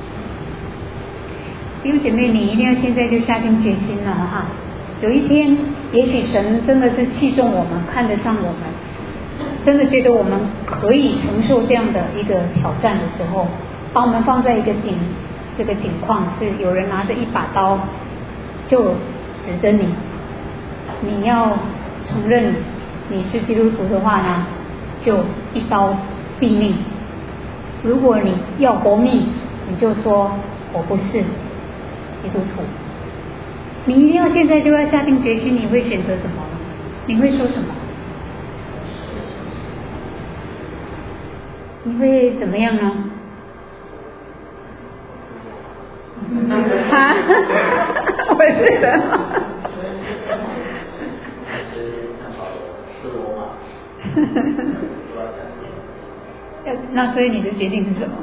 弟兄姐妹，你一定要现在就下定决心了哈！有一天，也许神真的是器重我们，看得上我们，真的觉得我们可以承受这样的一个挑战的时候， 把我们放在一个景这个景况，是有人拿着一把刀就指着你，你要承认你是基督徒的话呢，就一刀毙命。如果你要活命，你就说我不是基督徒。你一定要现在就要下定决心，你会选择什么？你会说什么？你会怎么样呢？啊？我是的。那所以你的决定是什么？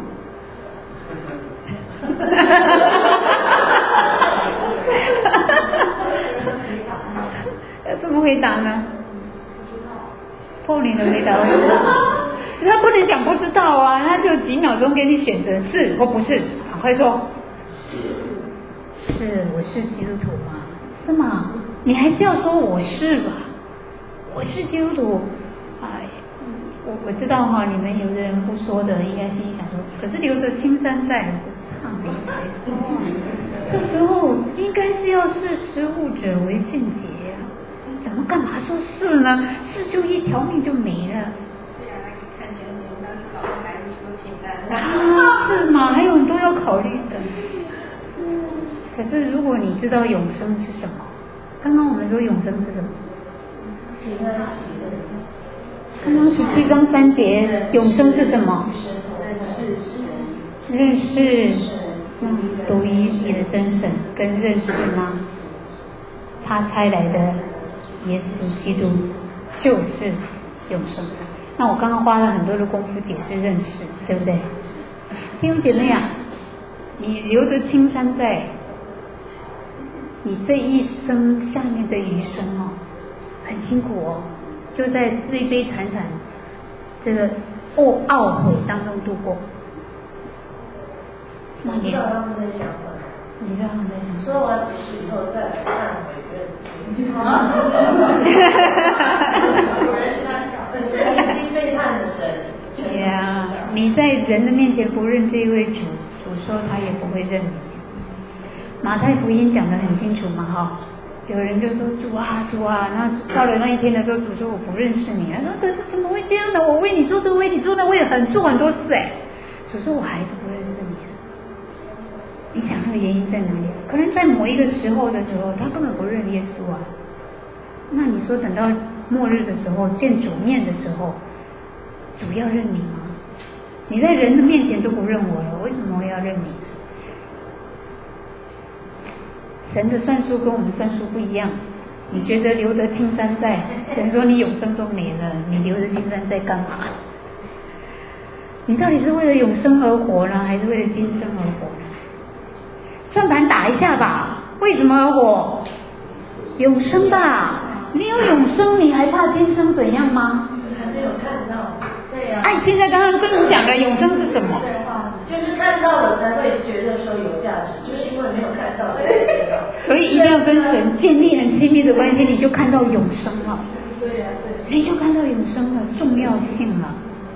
要怎么回答呢？破你的回答会是，他不能讲不知道啊，他就几秒钟给你选择是或不是，赶快说。是，我是基督徒吗？是吗？你还是要说我是吧？我是基督徒。哎，我我知道哈，你们有的人不说的，应该心里想说，可是留着青山在，唱给谁说啊？这时候应该是要视施物者为俊杰呀，你怎么干嘛说是呢？是就一条命就没了。 对呀，看见我当时老婆孩子说清单。 啊，是吗？还有很多要考虑的。可是如果你知道永生是什么，刚刚我们说永生是什么？刚刚十七章三节，永生是什么？认识嗯独一体的真神，跟认识吗？他差来的耶稣基督就是永生。那我刚刚花了很多的功夫解释认识，对不对？弟兄姐妹啊，你留着青山在，你这一生下面的余生哦，很辛苦哦，就在悲悲惨惨这个懊懊悔当中度过。 我知道他们在想什么。 你知道他们在想什么？ 说完解释以后再来忏悔认罪。有人相信，已经背叛了神。 对呀，你在人的面前不认这一位主，主说他也不会认你。马太福音讲得很清楚嘛，哈，有人就说主啊主啊，那到了那一天的时候，主说我不认识你，他说可是怎么会这样的？我为你做这个，为你做那，我也很做很多事哎。主说我还是不认识你。你想那个原因在哪里？可能在某一个时候的时候，他根本不认耶稣啊。那你说等到末日的时候，见主面的时候，主要认你吗？你在人的面前都不认我了，为什么我要认你？神的算术跟我们算术不一样。你觉得留得青山在，神说你永生都没了，你留着青山在干嘛？你到底是为了永生而活呢，还是为了今生而活呢？算盘打一下吧，为什么而活？永生吧，你有永生，你还怕今生怎样吗？ 还没有看到，对呀、啊。 哎，现在刚刚跟你讲的永生是什么？ 就是看到了才会觉得说有价值，就是因为没有看到才知道。 所以一定要跟神建立很亲密的关系，你就看到永生了。 对呀、啊，对。 你就看到永生的重要性了。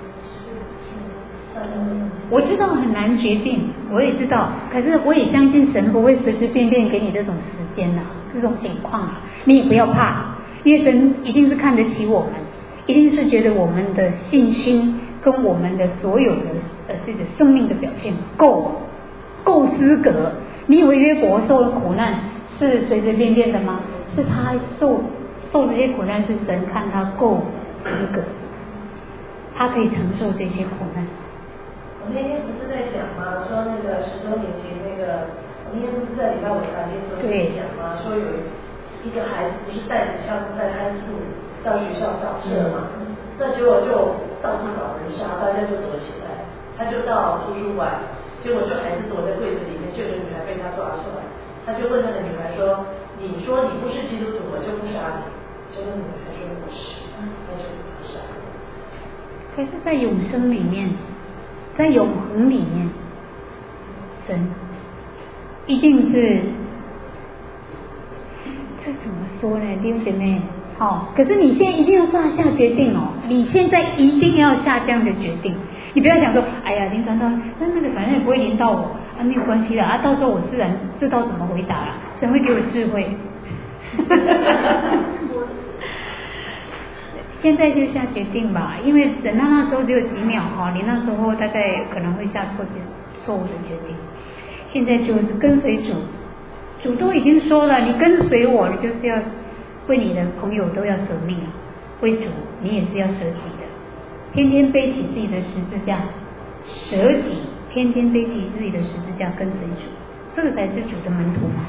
我知道很难决定，我也知道，可是我也相信神不会随随便便给你这种时间啊，这种情况啊，你也不要怕，因为神一定是看得起我们，一定是觉得我们的信心跟我们的所有的呃这个生命的表现够够资格。你以为约伯受的苦难是随随便便的吗？是他受受这些苦难，是神看他够资格，他可以承受这些苦难。 我那天不是在讲吗？说那个十周年前那个，我那天不是在礼拜五茶间时候讲吗？说有一个孩子不是带着枪在安住到学校扫射嘛，嗯、那结果就到处找人杀，大家就躲起来，他就到图书馆，结果就孩子躲在柜子里面，就有个女孩被他抓出来，他就问那个女孩说：“你说你不是基督徒，我就不杀你。”结果女孩说：“我是。”他就不杀。 可是，在永生里面。在永恒里面，神一定是这怎么说呢？弟兄姐妹，好、哦，可是你现在一定要下下决定哦！你现在一定要下这样的决定， 你不要想说，哎呀，临传道，那那个反正也不会临到我啊，没有关系的啊，到时候我自然知道怎么回答了，神会给我智慧。现在就下决定吧，因为等到那时候只有几秒哈，你那时候大概可能会下错决错误的决定。现在就是跟随主，主都已经说了，你跟随我，你就是要为你的朋友都要舍命，为主你也是要舍己的，天天背起自己的十字架，舍己，天天背起自己的十字架跟随主，这个才是主的门徒嘛。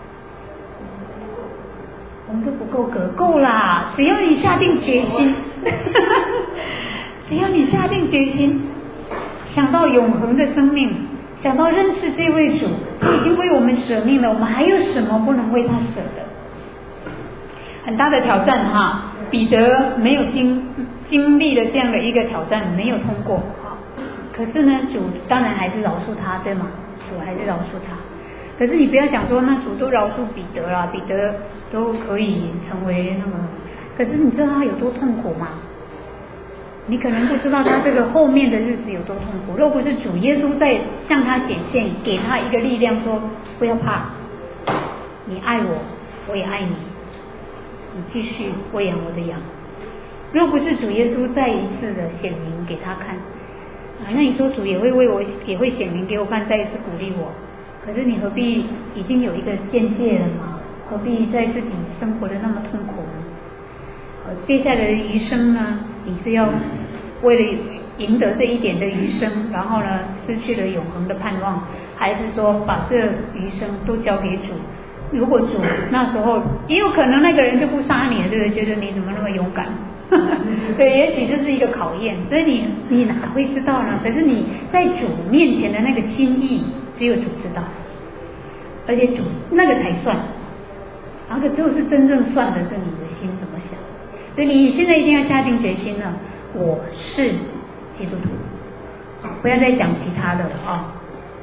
我们都不够格，够啦！只要你下定决心，只要你下定决心，想到永恒的生命，想到认识这位主，他已经为我们舍命了，我们还有什么不能为他舍的？很大的挑战哈！彼得没有经经历了这样的一个挑战，没有通过。可是呢，主当然还是饶恕他，对吗？主还是饶恕他。可是你不要讲说，那主都饶恕彼得啦，彼得都可以成为那个，可是你知道他有多痛苦吗？你可能不知道他这个后面的日子有多痛苦。若不是主耶稣在向他显现，给他一个力量说，不要怕，你爱我，我也爱你，你继续喂养我的羊。若不是主耶稣再一次的显明给他看啊，那你说主也会为我，也会显明给我看，再一次鼓励我。可是你何必已经有一个见解了嘛？何必在自己生活的那么痛苦呢？呃，接下来的余生呢，你是要为了赢得这一点的余生，然后呢失去了永恒的盼望，还是说把这余生都交给主？如果主那时候也有可能那个人就不杀你了，对不对？觉得你怎么那么勇敢？对，也许这是一个考验，所以你你哪会知道呢？可是你在主面前的那个心意，只有主知道，而且主那个才算，那个就是真正算的是你的心怎么想。所以你现在一定要下定决心了，我是基督徒，不要再讲其他的了啊。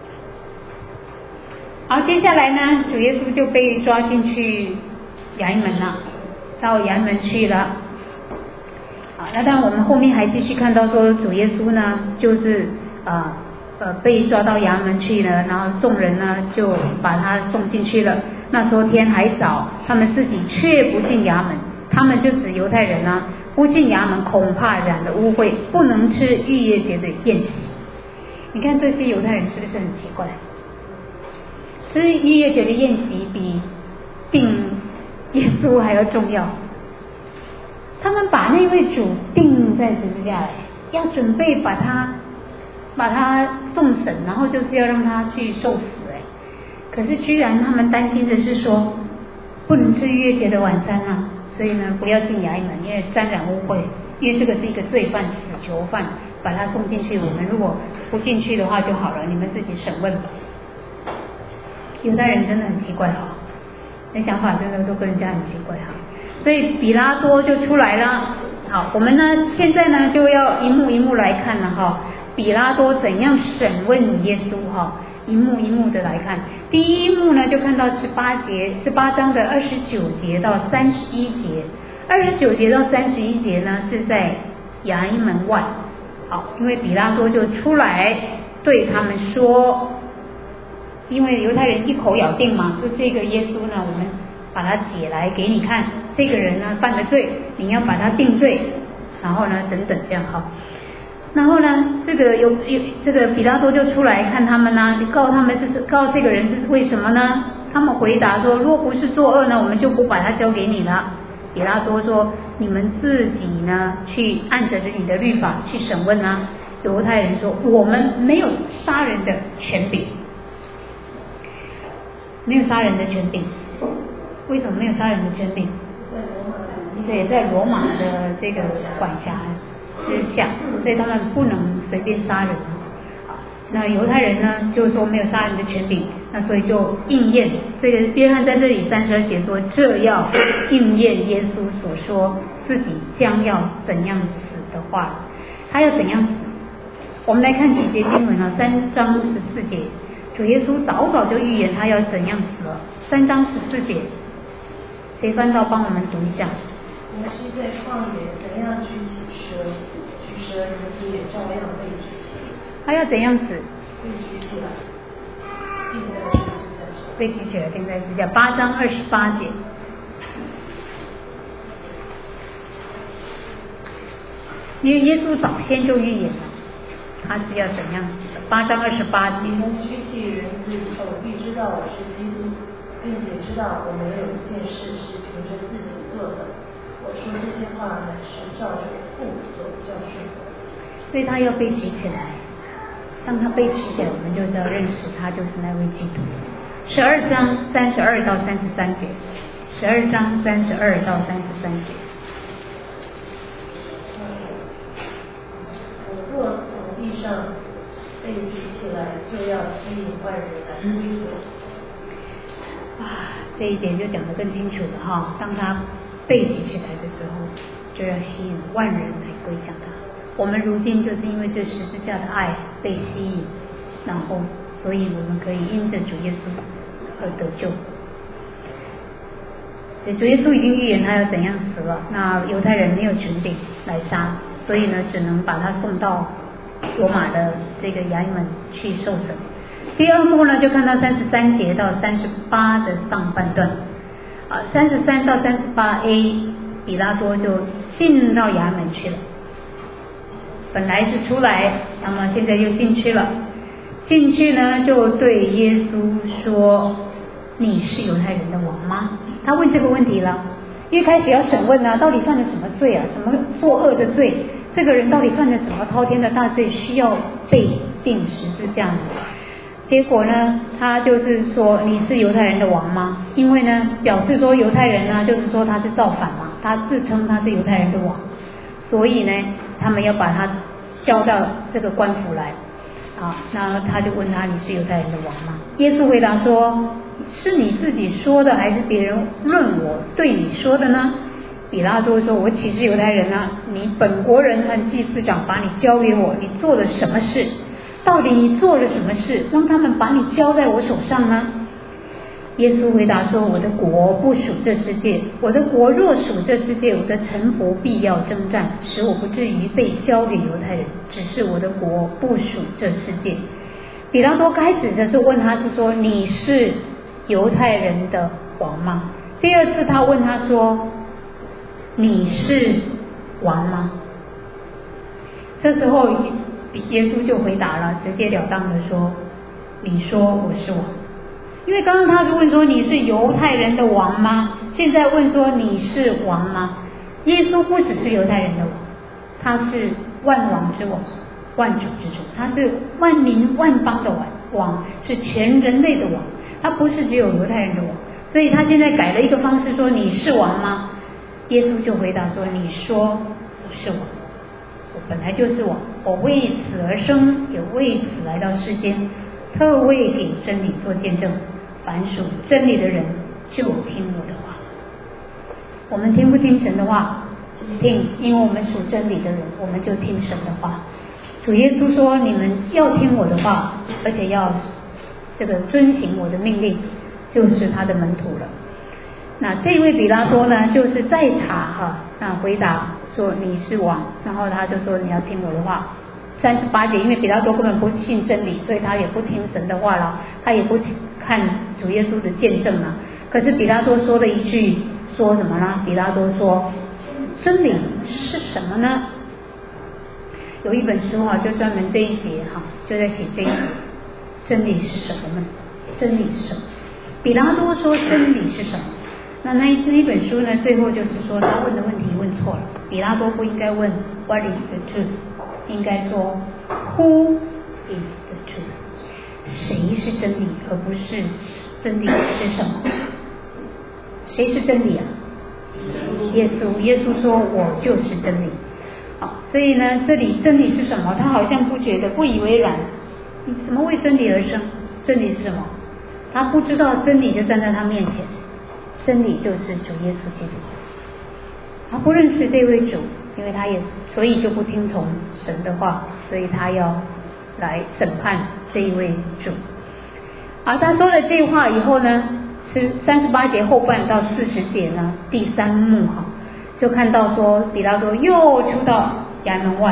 好，接下来呢，主耶稣就被抓进去衙门了，到衙门去了。好，那当然我们后面还继续看到说，主耶稣呢，就是呃呃被抓到衙门去了，然后众人呢就把他送进去了。那时候天还早，他们自己却不进衙门，他们就指犹太人呢、啊，不进衙门恐怕染了污秽，不能吃逾越节的宴席。你看这些犹太人是不是很奇怪？吃逾越节的宴席比定耶稣还要重要。他们把那位主钉在十字架，要准备把他把他送审，然后就是要让他去受死。哎，可是居然他们担心的是说，不能吃逾越节的晚餐啊，所以呢不要进衙门，因为沾染污秽，因为这个是一个罪犯、死囚犯，把他送进去。我们如果不进去的话就好了，你们自己审问吧。犹太人真的很奇怪哈，那想法真的都跟人家很奇怪哈。所以比拉多就出来了。好，我们呢现在呢就要一幕一幕来看了哈，比拉多怎样审问耶稣哈，一幕一幕的来看。第一幕呢就看到十八节，十八章的二十九节到三十一节，二十九节到三十一节呢是在衙门外。好，因为比拉多就出来对他们说，因为犹太人一口咬定嘛，就这个耶稣呢，我们把他解来给你看，这个人呢犯了罪，你要把他定罪，然后呢等等这样哈。然后呢，这个有有这个比拉多就出来看他们呢，你告他们这是告这个人这是为什么呢？他们回答说，若不是作恶呢，我们就不把他交给你了。比拉多说，你们自己呢去按着你的律法去审问啊。犹太人说，我们没有杀人的权柄，没有杀人的权柄。为什么没有杀人的权柄？对，在罗马的这个管辖之下，所以他们不能随便杀人。那犹太人呢，就是说没有杀人的权柄，那所以就应验这个约翰在这里三十二节说，这要应验耶稣所说自己将要怎样死的话，他要怎样死？我们来看几节经文啊，三章十四节，主耶稣早早就预言他要怎样死了。三章十四节，谁翻到帮我们读一下？ 摩西在旷野怎样举起蛇，举蛇人也照样被举起。 他要怎样死？ 被举起来，钉在十字架上。 被举起来钉在十字架。八章二十八节。因为耶稣早先就预言了，他是要怎样死的。八章二十八节。 你们举起人子以后，必知道我是基督，并且知道我没有一件事是凭着自己做的。我说这些话乃是照着父所教训的。 所以他要被举起来，当他被举起来，我们就知道认识他就是那位基督。十二章三十二到三十三节，十二章三十二到三十三节。 我若从地上被举起来，就要吸引万人来归我。 啊，这一点就讲得更清楚了哈。当他被举起来的时候，就要吸引万人来归向他。我们如今就是因为这十字架的爱被吸引，然后所以我们可以因着主耶稣而得救。主耶稣已经预言他要怎样死了，那犹太人没有权柄来杀，所以呢只能把他送到罗马的这个衙门去受审。第二幕呢就看到三十三节到三十八的上半段啊，三十三到三十八 A 比拉多就进到衙门去了，本来是出来，那么现在又进去了。进去呢就对耶稣说，你是犹太人的王吗？他问这个问题了，因为开始要审问啊，到底犯了什么罪啊，什么作恶的罪，这个人到底犯了什么滔天的大罪，需要被钉十字架呢？结果呢他就是说，你是犹太人的王吗？因为呢表示说犹太人呢就是说他是造反嘛，他自称他是犹太人的王，所以呢他们要把他交到这个官府来啊。那他就问他，你是犹太人的王吗？耶稣回答说，是你自己说的，还是别人论我对你说的呢？比拉多说，我岂是犹太人啊？你本国人和祭司长把你交给我，你做了什么事？到底你做了什么事，让他们把你交在我手上呢？耶稣回答说，我的国不属这世界，我的国若属这世界，我的臣仆必要征战，使我不至于被交给犹太人，只是我的国不属这世界。比拉多开始的时候问他是说，你是犹太人的王吗？第二次他问他说，你是王吗？这时候耶稣就回答了，直截了当的说，你说我是王。因为刚刚他是问说，你是犹太人的王吗？现在问说，你是王吗？耶稣不只是犹太人的王，他是万王之王，万主之主，他是万民万邦的王，是全人类的王，他不是只有犹太人的王。所以他现在改了一个方式说，你是王吗？耶稣就回答说，你说我是王，我本来就是王，我为此而生，也为此来到世间，特为给真理做见证，凡属真理的人就听我的话。我们听不听神的话？听，因为我们属真理的人，我们就听神的话。主耶稣说，你们要听我的话，而且要这个遵行我的命令，就是他的门徒了。那这位比拉多呢，就是再查哈，那回答说你是王，然后他就说你要听我的话。三十八节，因为比拉多根本不信真理，所以他也不听神的话了，他也不看主耶稣的见证了。可是比拉多说了一句，说什么呢？比拉多说，真理是什么呢？有一本书啊，就专门这一节哈，就在写这一节，真理是什么呢？真理是什么？比拉多说真理是什么？那那一那一本书呢，最后就是说他问的问题问错了，比拉多不应该问 What is the truth， 应该说 Who is the truth， 谁是真理，而不是真理是什么？谁是真理啊？耶稣，耶稣说我就是真理。好，所以呢，这里真理是什么？他好像不觉得，不以为然。你怎么为真理而生？真理是什么？他不知道真理就站在他面前，真理就是主耶稣基督。他不认识这位主，因为他也所以就不听从神的话，所以他要来审判这一位主。好，他说了这话以后呢，是三十八节后半到四十节呢，第三幕哈，就看到说比拉多又出到衙门外，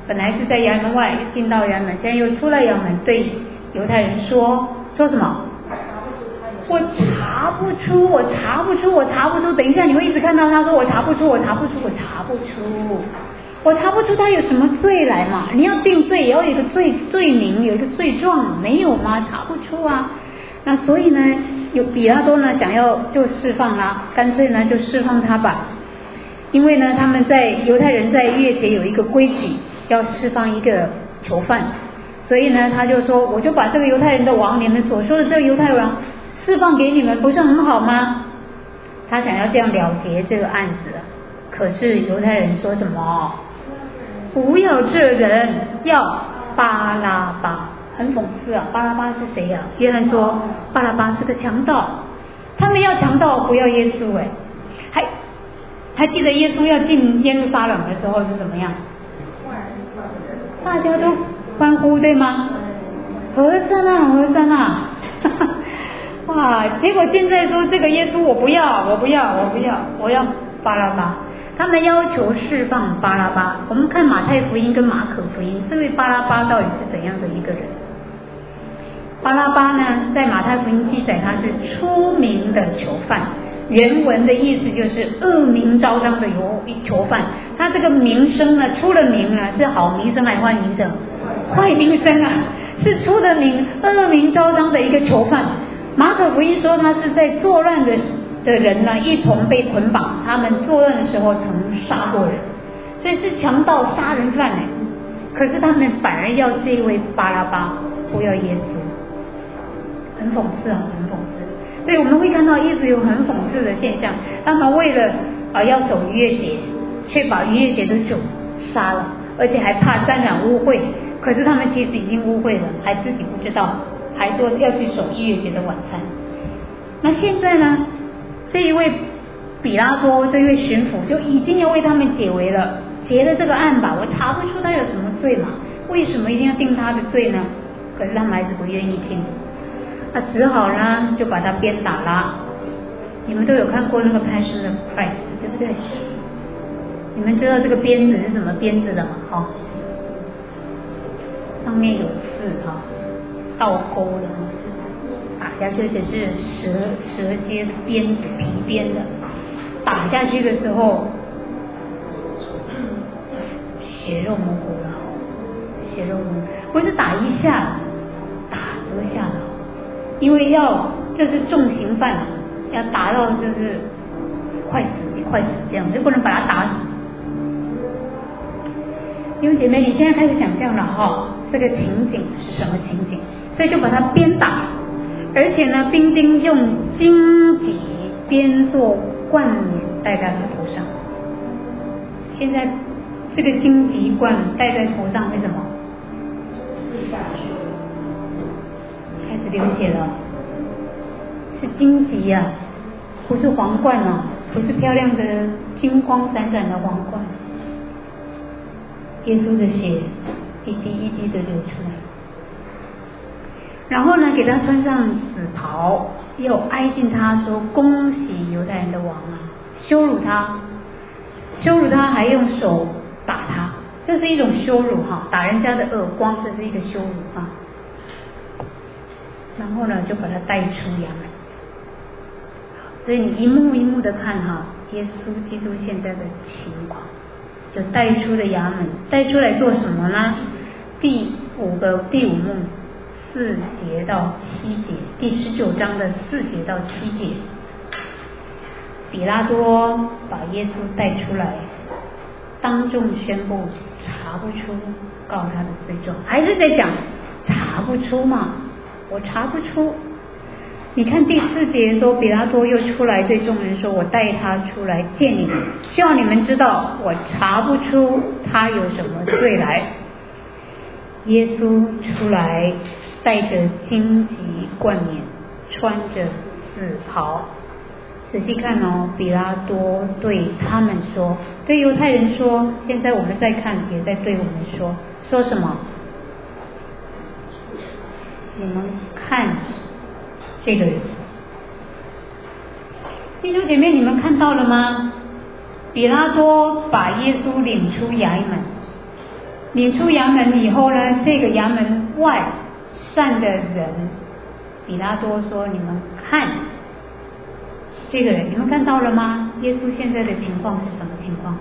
本来是在衙门外，进到衙门，现在又出来衙门，对犹太人说说什么？我查不出，我查不出，我查不出。等一下你会一直看到他说我查不出，我查不出，我查不出，我查不出他有什么罪来嘛？你要定罪也要有一个罪罪名，有一个罪状，没有吗？查不出啊。那所以呢，有比拉多呢想要就释放啦，干脆呢就释放他吧。因为呢他们在犹太人在逾越节有一个规矩，要释放一个囚犯，所以呢他就说我就把这个犹太人的王，你们所说的这个犹太王释放给你们，不是很好吗？他想要这样了结这个案子，可是犹太人说什么？不要这人，要巴拉巴。很讽刺啊，巴拉巴是谁啊？约翰说巴拉巴是个强盗，他们要强盗，不要耶稣。哎，还还记得耶稣要进耶路撒冷的时候是怎么样？大家都欢呼，对吗？和散那，和散那。哇！结果现在说这个耶稣我不要，我不要，我不要，我要巴拉巴。他们要求释放巴拉巴。我们看马太福音跟马可福音，这位巴拉巴到底是怎样的一个人？巴拉巴呢，在马太福音记载他是出名的囚犯，原文的意思就是恶名昭彰的囚犯。他这个名声呢，出了名啊，是好名声还是坏名声？坏名声啊，是出了名恶名昭彰的一个囚犯。马可福音说他是在作乱的的人呢，一同被捆绑，他们作乱的时候曾杀过人，所以是强盗杀人犯哎。可是他们反而要这位巴拉巴，不要耶稣，很讽刺啊，很讽刺。所以我们会看到一直有很讽刺的现象，他们为了啊要守逾越节，却把逾越节的主杀了，而且还怕沾染污秽。可是他们其实已经污秽了，还自己不知道，还说要去守逾越节的晚餐。那现在呢，这一位比拉多，这一位巡抚就已经要为他们解围了，结了这个案吧，我查不出他有什么罪嘛，为什么一定要定他的罪呢？可是他们还是不愿意听，那只好呢就把他鞭打啦。你们都有看过那个 Passion of Christ 对不对？你们知道这个鞭子是什么鞭子的吗？哈、哦，上面有字哈、哦，倒钩的，打下去只是蛇蛇蝎鞭子皮鞭的，打下去的时候血肉模糊了，血肉模糊，不是打一下，打多下的，因为要这是重刑犯，要打到就是快死快死这样，就不能把他打死。因为姐妹，你现在开始想象了哈，这个情景是什么情景？所以就把他鞭打，而且呢，兵丁用荆棘编做冠冕戴在他头上。现在这个荆棘冠戴在头上，为什么？开始流血了，是荆棘呀、啊，不是皇冠啊，不是漂亮的金光闪闪的皇冠。耶稣的血一滴一滴的流出来，然后呢，给他穿上紫袍，又挨近他说：“恭喜犹太人的王啊！”羞辱他，羞辱他，还用手打他，这是一种羞辱哈，打人家的耳光，这是一个羞辱啊。然后呢，就把他带出衙门。所以你一幕一幕的看哈，耶稣基督现在的情况。就带出了衙门，带出来做什么呢？第五个第五幕四节到七节，第十九章的四节到七节，比拉多把耶稣带出来，当众宣布查不出，告他的罪状，还是在讲查不出嘛，我查不出。你看第四节说，比拉多又出来对众人说：“我带他出来见你们，希望你们知道我查不出他有什么罪来。”耶稣出来，带着荆棘冠冕，穿着紫袍。仔细看哦，比拉多对他们说，对犹太人说，现在我们在看，也在对我们说，说什么？你们看这个人，弟兄姐妹，你们看到了吗？比拉多把耶稣领出衙门， 撵出衙门以后呢，这个衙门外站的人，比拉多说：“你们看这个人，你们看到了吗？耶稣现在的情况是什么情况？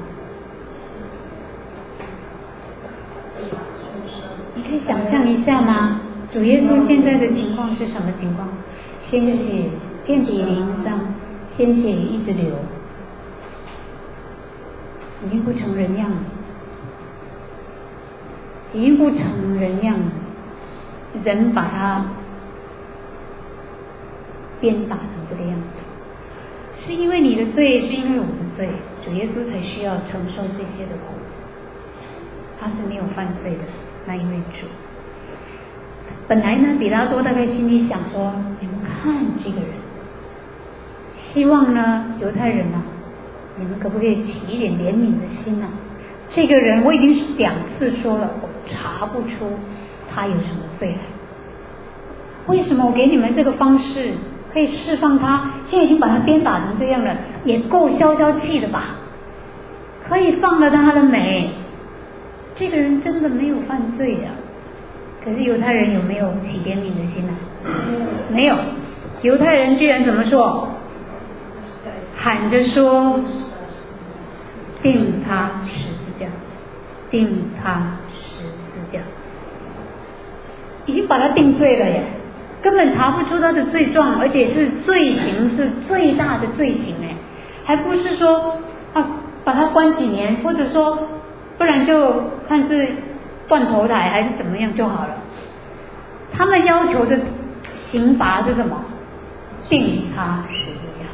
你可以想象一下吗？主耶稣现在的情况是什么情况？鲜血遍体鳞伤，鲜血一直流，已经不成人样了。”已经不成人样了，人把他鞭打成这个样子，是因为你的罪，是因为我的罪，主耶稣才需要承受这些的苦。他是没有犯罪的那一位主。本来呢，比拉多大概心里想说：你们看这个人，希望呢犹太人啊，你们可不可以起一点怜悯的心啊？这个人我已经两次说了，我查不出他有什么罪来。为什么我给你们这个方式可以释放他？现在已经把他鞭打成这样了，也够消消气的吧？可以放了他的美。这个人真的没有犯罪啊，可是犹太人有没有起怜悯的心呢、啊？没有。犹太人居然怎么说？喊着说：定他十字架，定他十字架，已经把他定罪了耶，根本查不出他的罪状，而且是罪行是最大的罪行哎，还不是说啊把他关几年，或者说不然就看是断头台还是怎么样就好了。他们要求的刑罚是什么？定他十字架。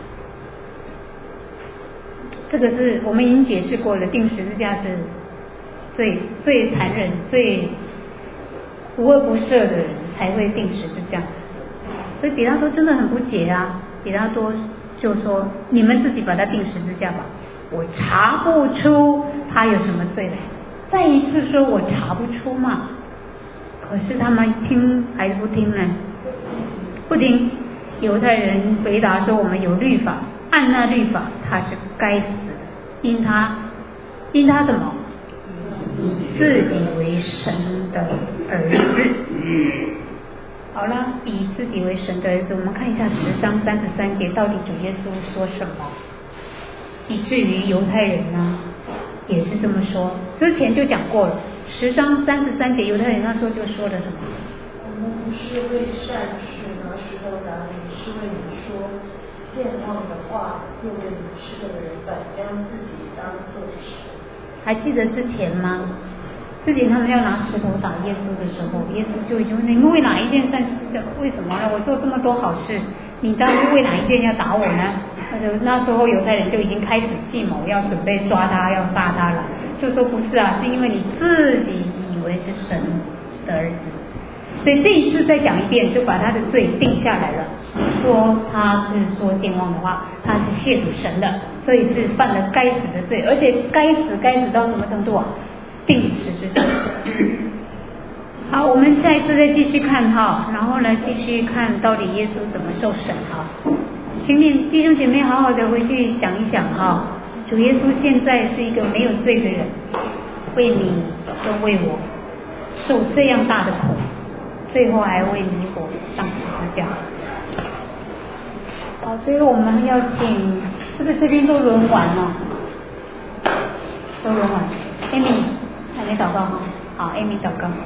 这个是我们已经解释过了，定十字架是最最残忍、最无恶不赦的人才会定十字架。所以比拉多真的很不解啊，比拉多就说：你们自己把他定十字架吧，我查不出他有什么罪来。再一次说我查不出嘛，可是他们听还是不听呢？不听。犹太人回答说：我们有律法，按那律法他是该死的，因他因他什么？自以为神的儿子。好了，以自己为神的儿子，我们看一下十章三十三节，到底主耶稣说什么？以至于犹太人呢也是这么说，之前就讲过了。十章三十三节，犹太人那时候就说了什么？ 我们不是为善事拿石头打你，是为你说健忘的话，又为你吃的人反将自己当作神。 还记得之前吗？之前他们要拿石头打耶稣的时候，耶稣就已经问：你们为哪一件善事？为什么呢？我做这么多好事，你当然为哪一件要打我呢？那时候犹太人就已经开始计谋，要准备抓他，要杀他了。就说不是啊，是因为你自己以为是神的儿子。所以这一次再讲一遍，就把他的罪定下来了。说他是说健忘的话，他是亵渎神的，所以是犯了该死的罪，而且该死该死到什么程度啊？定十字架。好，我们下一次再继续看哈，然后呢，继续看到底耶稣怎么受审哈。请你弟兄姐妹好好的回去想一想哈，主耶稣现在是一个没有罪的人，为你跟为我受这样大的苦，最后还为你我上十字架。好，所以我们要请，是不是这边都轮完了？都轮完。Amy， 还没祷告哈？好 ，Amy 祷告。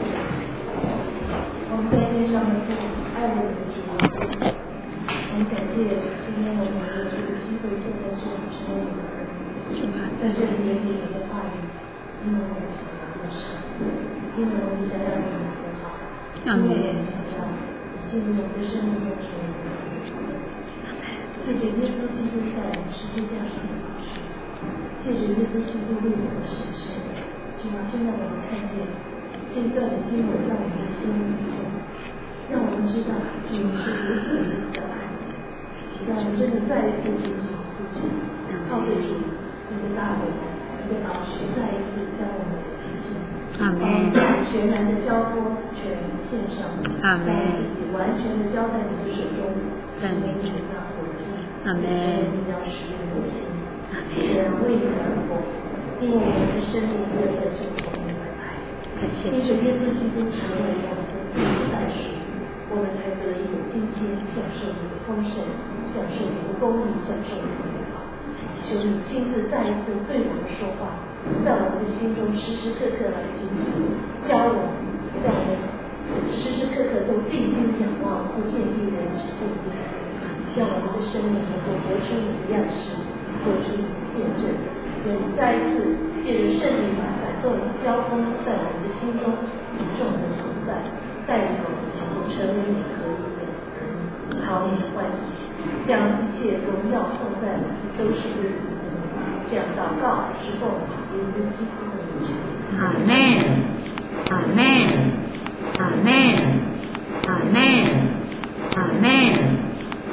我们在天上的父，爱我们的主，我们感谢今天我们有这个机会坐在这里，成为你的儿女，在这里也理你的话语，因为我们想要认识，因为我们想要与你和好，因为我们想要进入我们的生命中成为你的儿女。谢谢耶稣基督在十字架上的宝血，谢谢耶稣基督为我们实现。希望现在我们看见这一段的经文在我们的心里头，让我们知道主是如此如此的爱，让我们真的再一次警醒自己，靠着主你的大能，你的宝血再一次将我们的洁净， 阿们， 全然的交托，全然献上， 阿们， 将自己完全的交在你的手中，成为你的大活祭， 阿们， 你要使人有心，使人为你而活，因为我们的生命为了这个我们而来。 因着耶稣基督成为我们的第一代赎，我们才得以今天享受你的丰盛，享受你的公义，享受你的美好。求你亲自再一次对我们说话，在我们的心中时时刻刻来进行，教我们，让我们时时刻刻都定睛仰望，不见一人，只见耶稣，让我们的生命能够活出你的样式，活出你的见证。愿你再一次借着圣灵感动交通在我们的心中与众人同在，带领我们能够成为你合一的好你的关系，将一切荣耀颂赞都是归于你。这样祷告是奉耶稣基督的名。